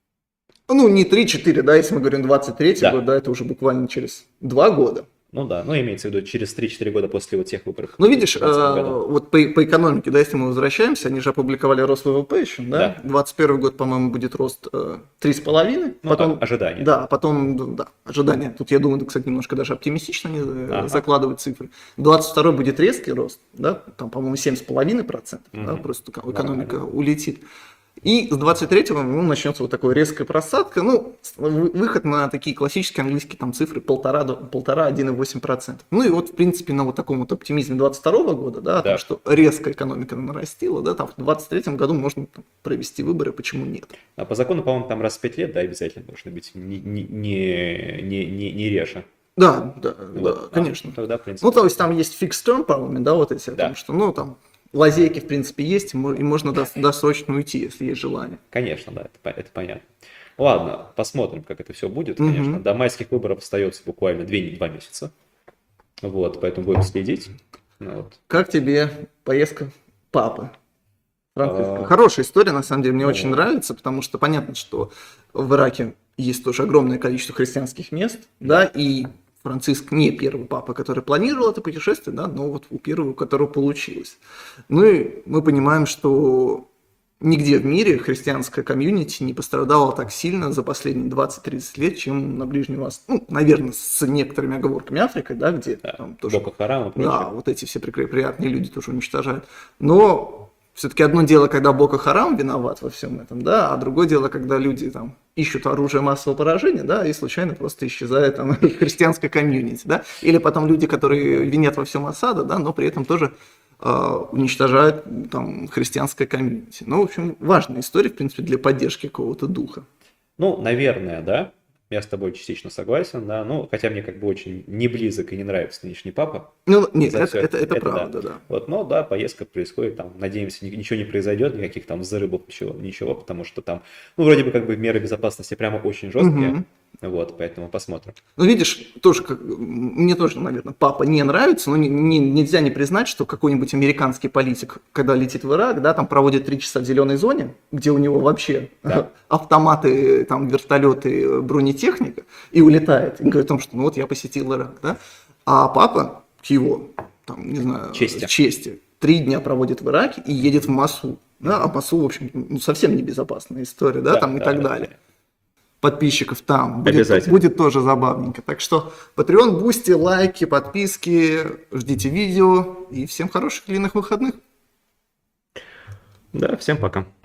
Ну, не три-четыре, да, если мы говорим двадцать третий Да. год, да, это уже буквально через два года. Ну да, ну имеется в виду через три-четыре года после вот тех выборов. Ну, видишь, в двадцатом году. э, вот по, по экономике, да, если мы возвращаемся, они же опубликовали рост ВВП еще, да? Да. двадцать первый год, по-моему, будет рост э, три с половиной. Ну, потом, а- ожидания. Да, потом, да, ожидания. Тут, я думаю, кстати, немножко даже оптимистично они э, Ага. закладывают цифры. двадцать второй будет резкий рост, да, там, по-моему, семь с половиной процентов, да, Мгм. просто экономика Нормально. улетит. И с двадцать третьего ну, начнется вот такая резкая просадка, ну, с- вы- выход на такие классические английские там цифры полтора, до- полтора, один и восемь процентов. Ну и вот, в принципе, на вот таком вот оптимизме двадцать второго года, да, о том, Да. что резко экономика нарастила, да, там в двадцать третьем году можно там провести выборы, почему нет? А по закону, по-моему, там раз в пять лет, да, обязательно должны быть не, не, не, не, не, не реже. Да, да, Вот. да, А, конечно. тогда, в принципе, Ну, то есть там есть fixed term parliament, да, вот эти, о Да. том, что, ну, там, лазейки, в принципе, есть, и мо- и можно дос- досрочно уйти, если есть желание. конечно, да, это, по- это понятно. Ладно, посмотрим, как это все будет, Мгм. конечно. До майских выборов остается буквально две, два месяца. Вот, поэтому будем следить. Ну, вот. Как тебе поездка папы? Франциска? А. Хорошая история, на самом деле, мне Ну. очень нравится, потому что понятно, что в Ираке есть тоже огромное количество христианских мест, да, и Франциск не первый папа, который планировал это путешествие, да, но вот у первого, у которого получилось. Ну и мы понимаем, что нигде в мире христианская комьюнити не пострадала так сильно за последние двадцать-тридцать лет, чем на Ближнем Востоке. Ну, наверное, с некоторыми оговорками Африка, да, где Да, там тоже... Боко Харам и прочее. Да, вот эти все прикры- приятные люди тоже уничтожают. Но все-таки одно дело, когда Боко Харам виноват во всем этом, да, а другое дело, когда люди там ищут оружие массового поражения, да, и случайно просто исчезает там христианская комьюнити, да, или потом люди, которые винят во всем Асада, да, но при этом тоже э, уничтожают там христианское комьюнити. Ну, в общем, важная история, в принципе, для поддержки какого-то духа. Ну, наверное, да. Я с тобой частично согласен, да. Ну, хотя мне как бы очень не близок и не нравится нынешний папа. Ну, нет, За это, всё это, это это правда, да. Вот, но да, поездка происходит, там, надеемся, ни- ничего не произойдет, никаких там взрывов, ничего, ничего, потому что там, ну, вроде бы как бы меры безопасности прямо очень жесткие, Мгм. вот, поэтому посмотрим. Ну, видишь, тоже как, мне тоже, наверное, папа не нравится, но не- не- нельзя не признать, что какой-нибудь американский политик, когда летит в Ирак, да, там проводит три часа в зеленой зоне, где у него вообще Да. автоматы, там, вертолеты, бронетехника, и улетает, и говорит о том, что ну вот я посетил Ирак, да, а папа к его, там, не знаю, Чести. чести три дня проводит в Ираке и едет в Мосул, да, а Мосул, в общем, ну, совсем небезопасная история, да, Да, там и да, так да. далее. Подписчиков там. Будет, Обязательно. будет тоже забавненько. Так что Patreon, бусти, лайки, подписки, ждите видео и всем хороших длинных выходных. Да, всем пока.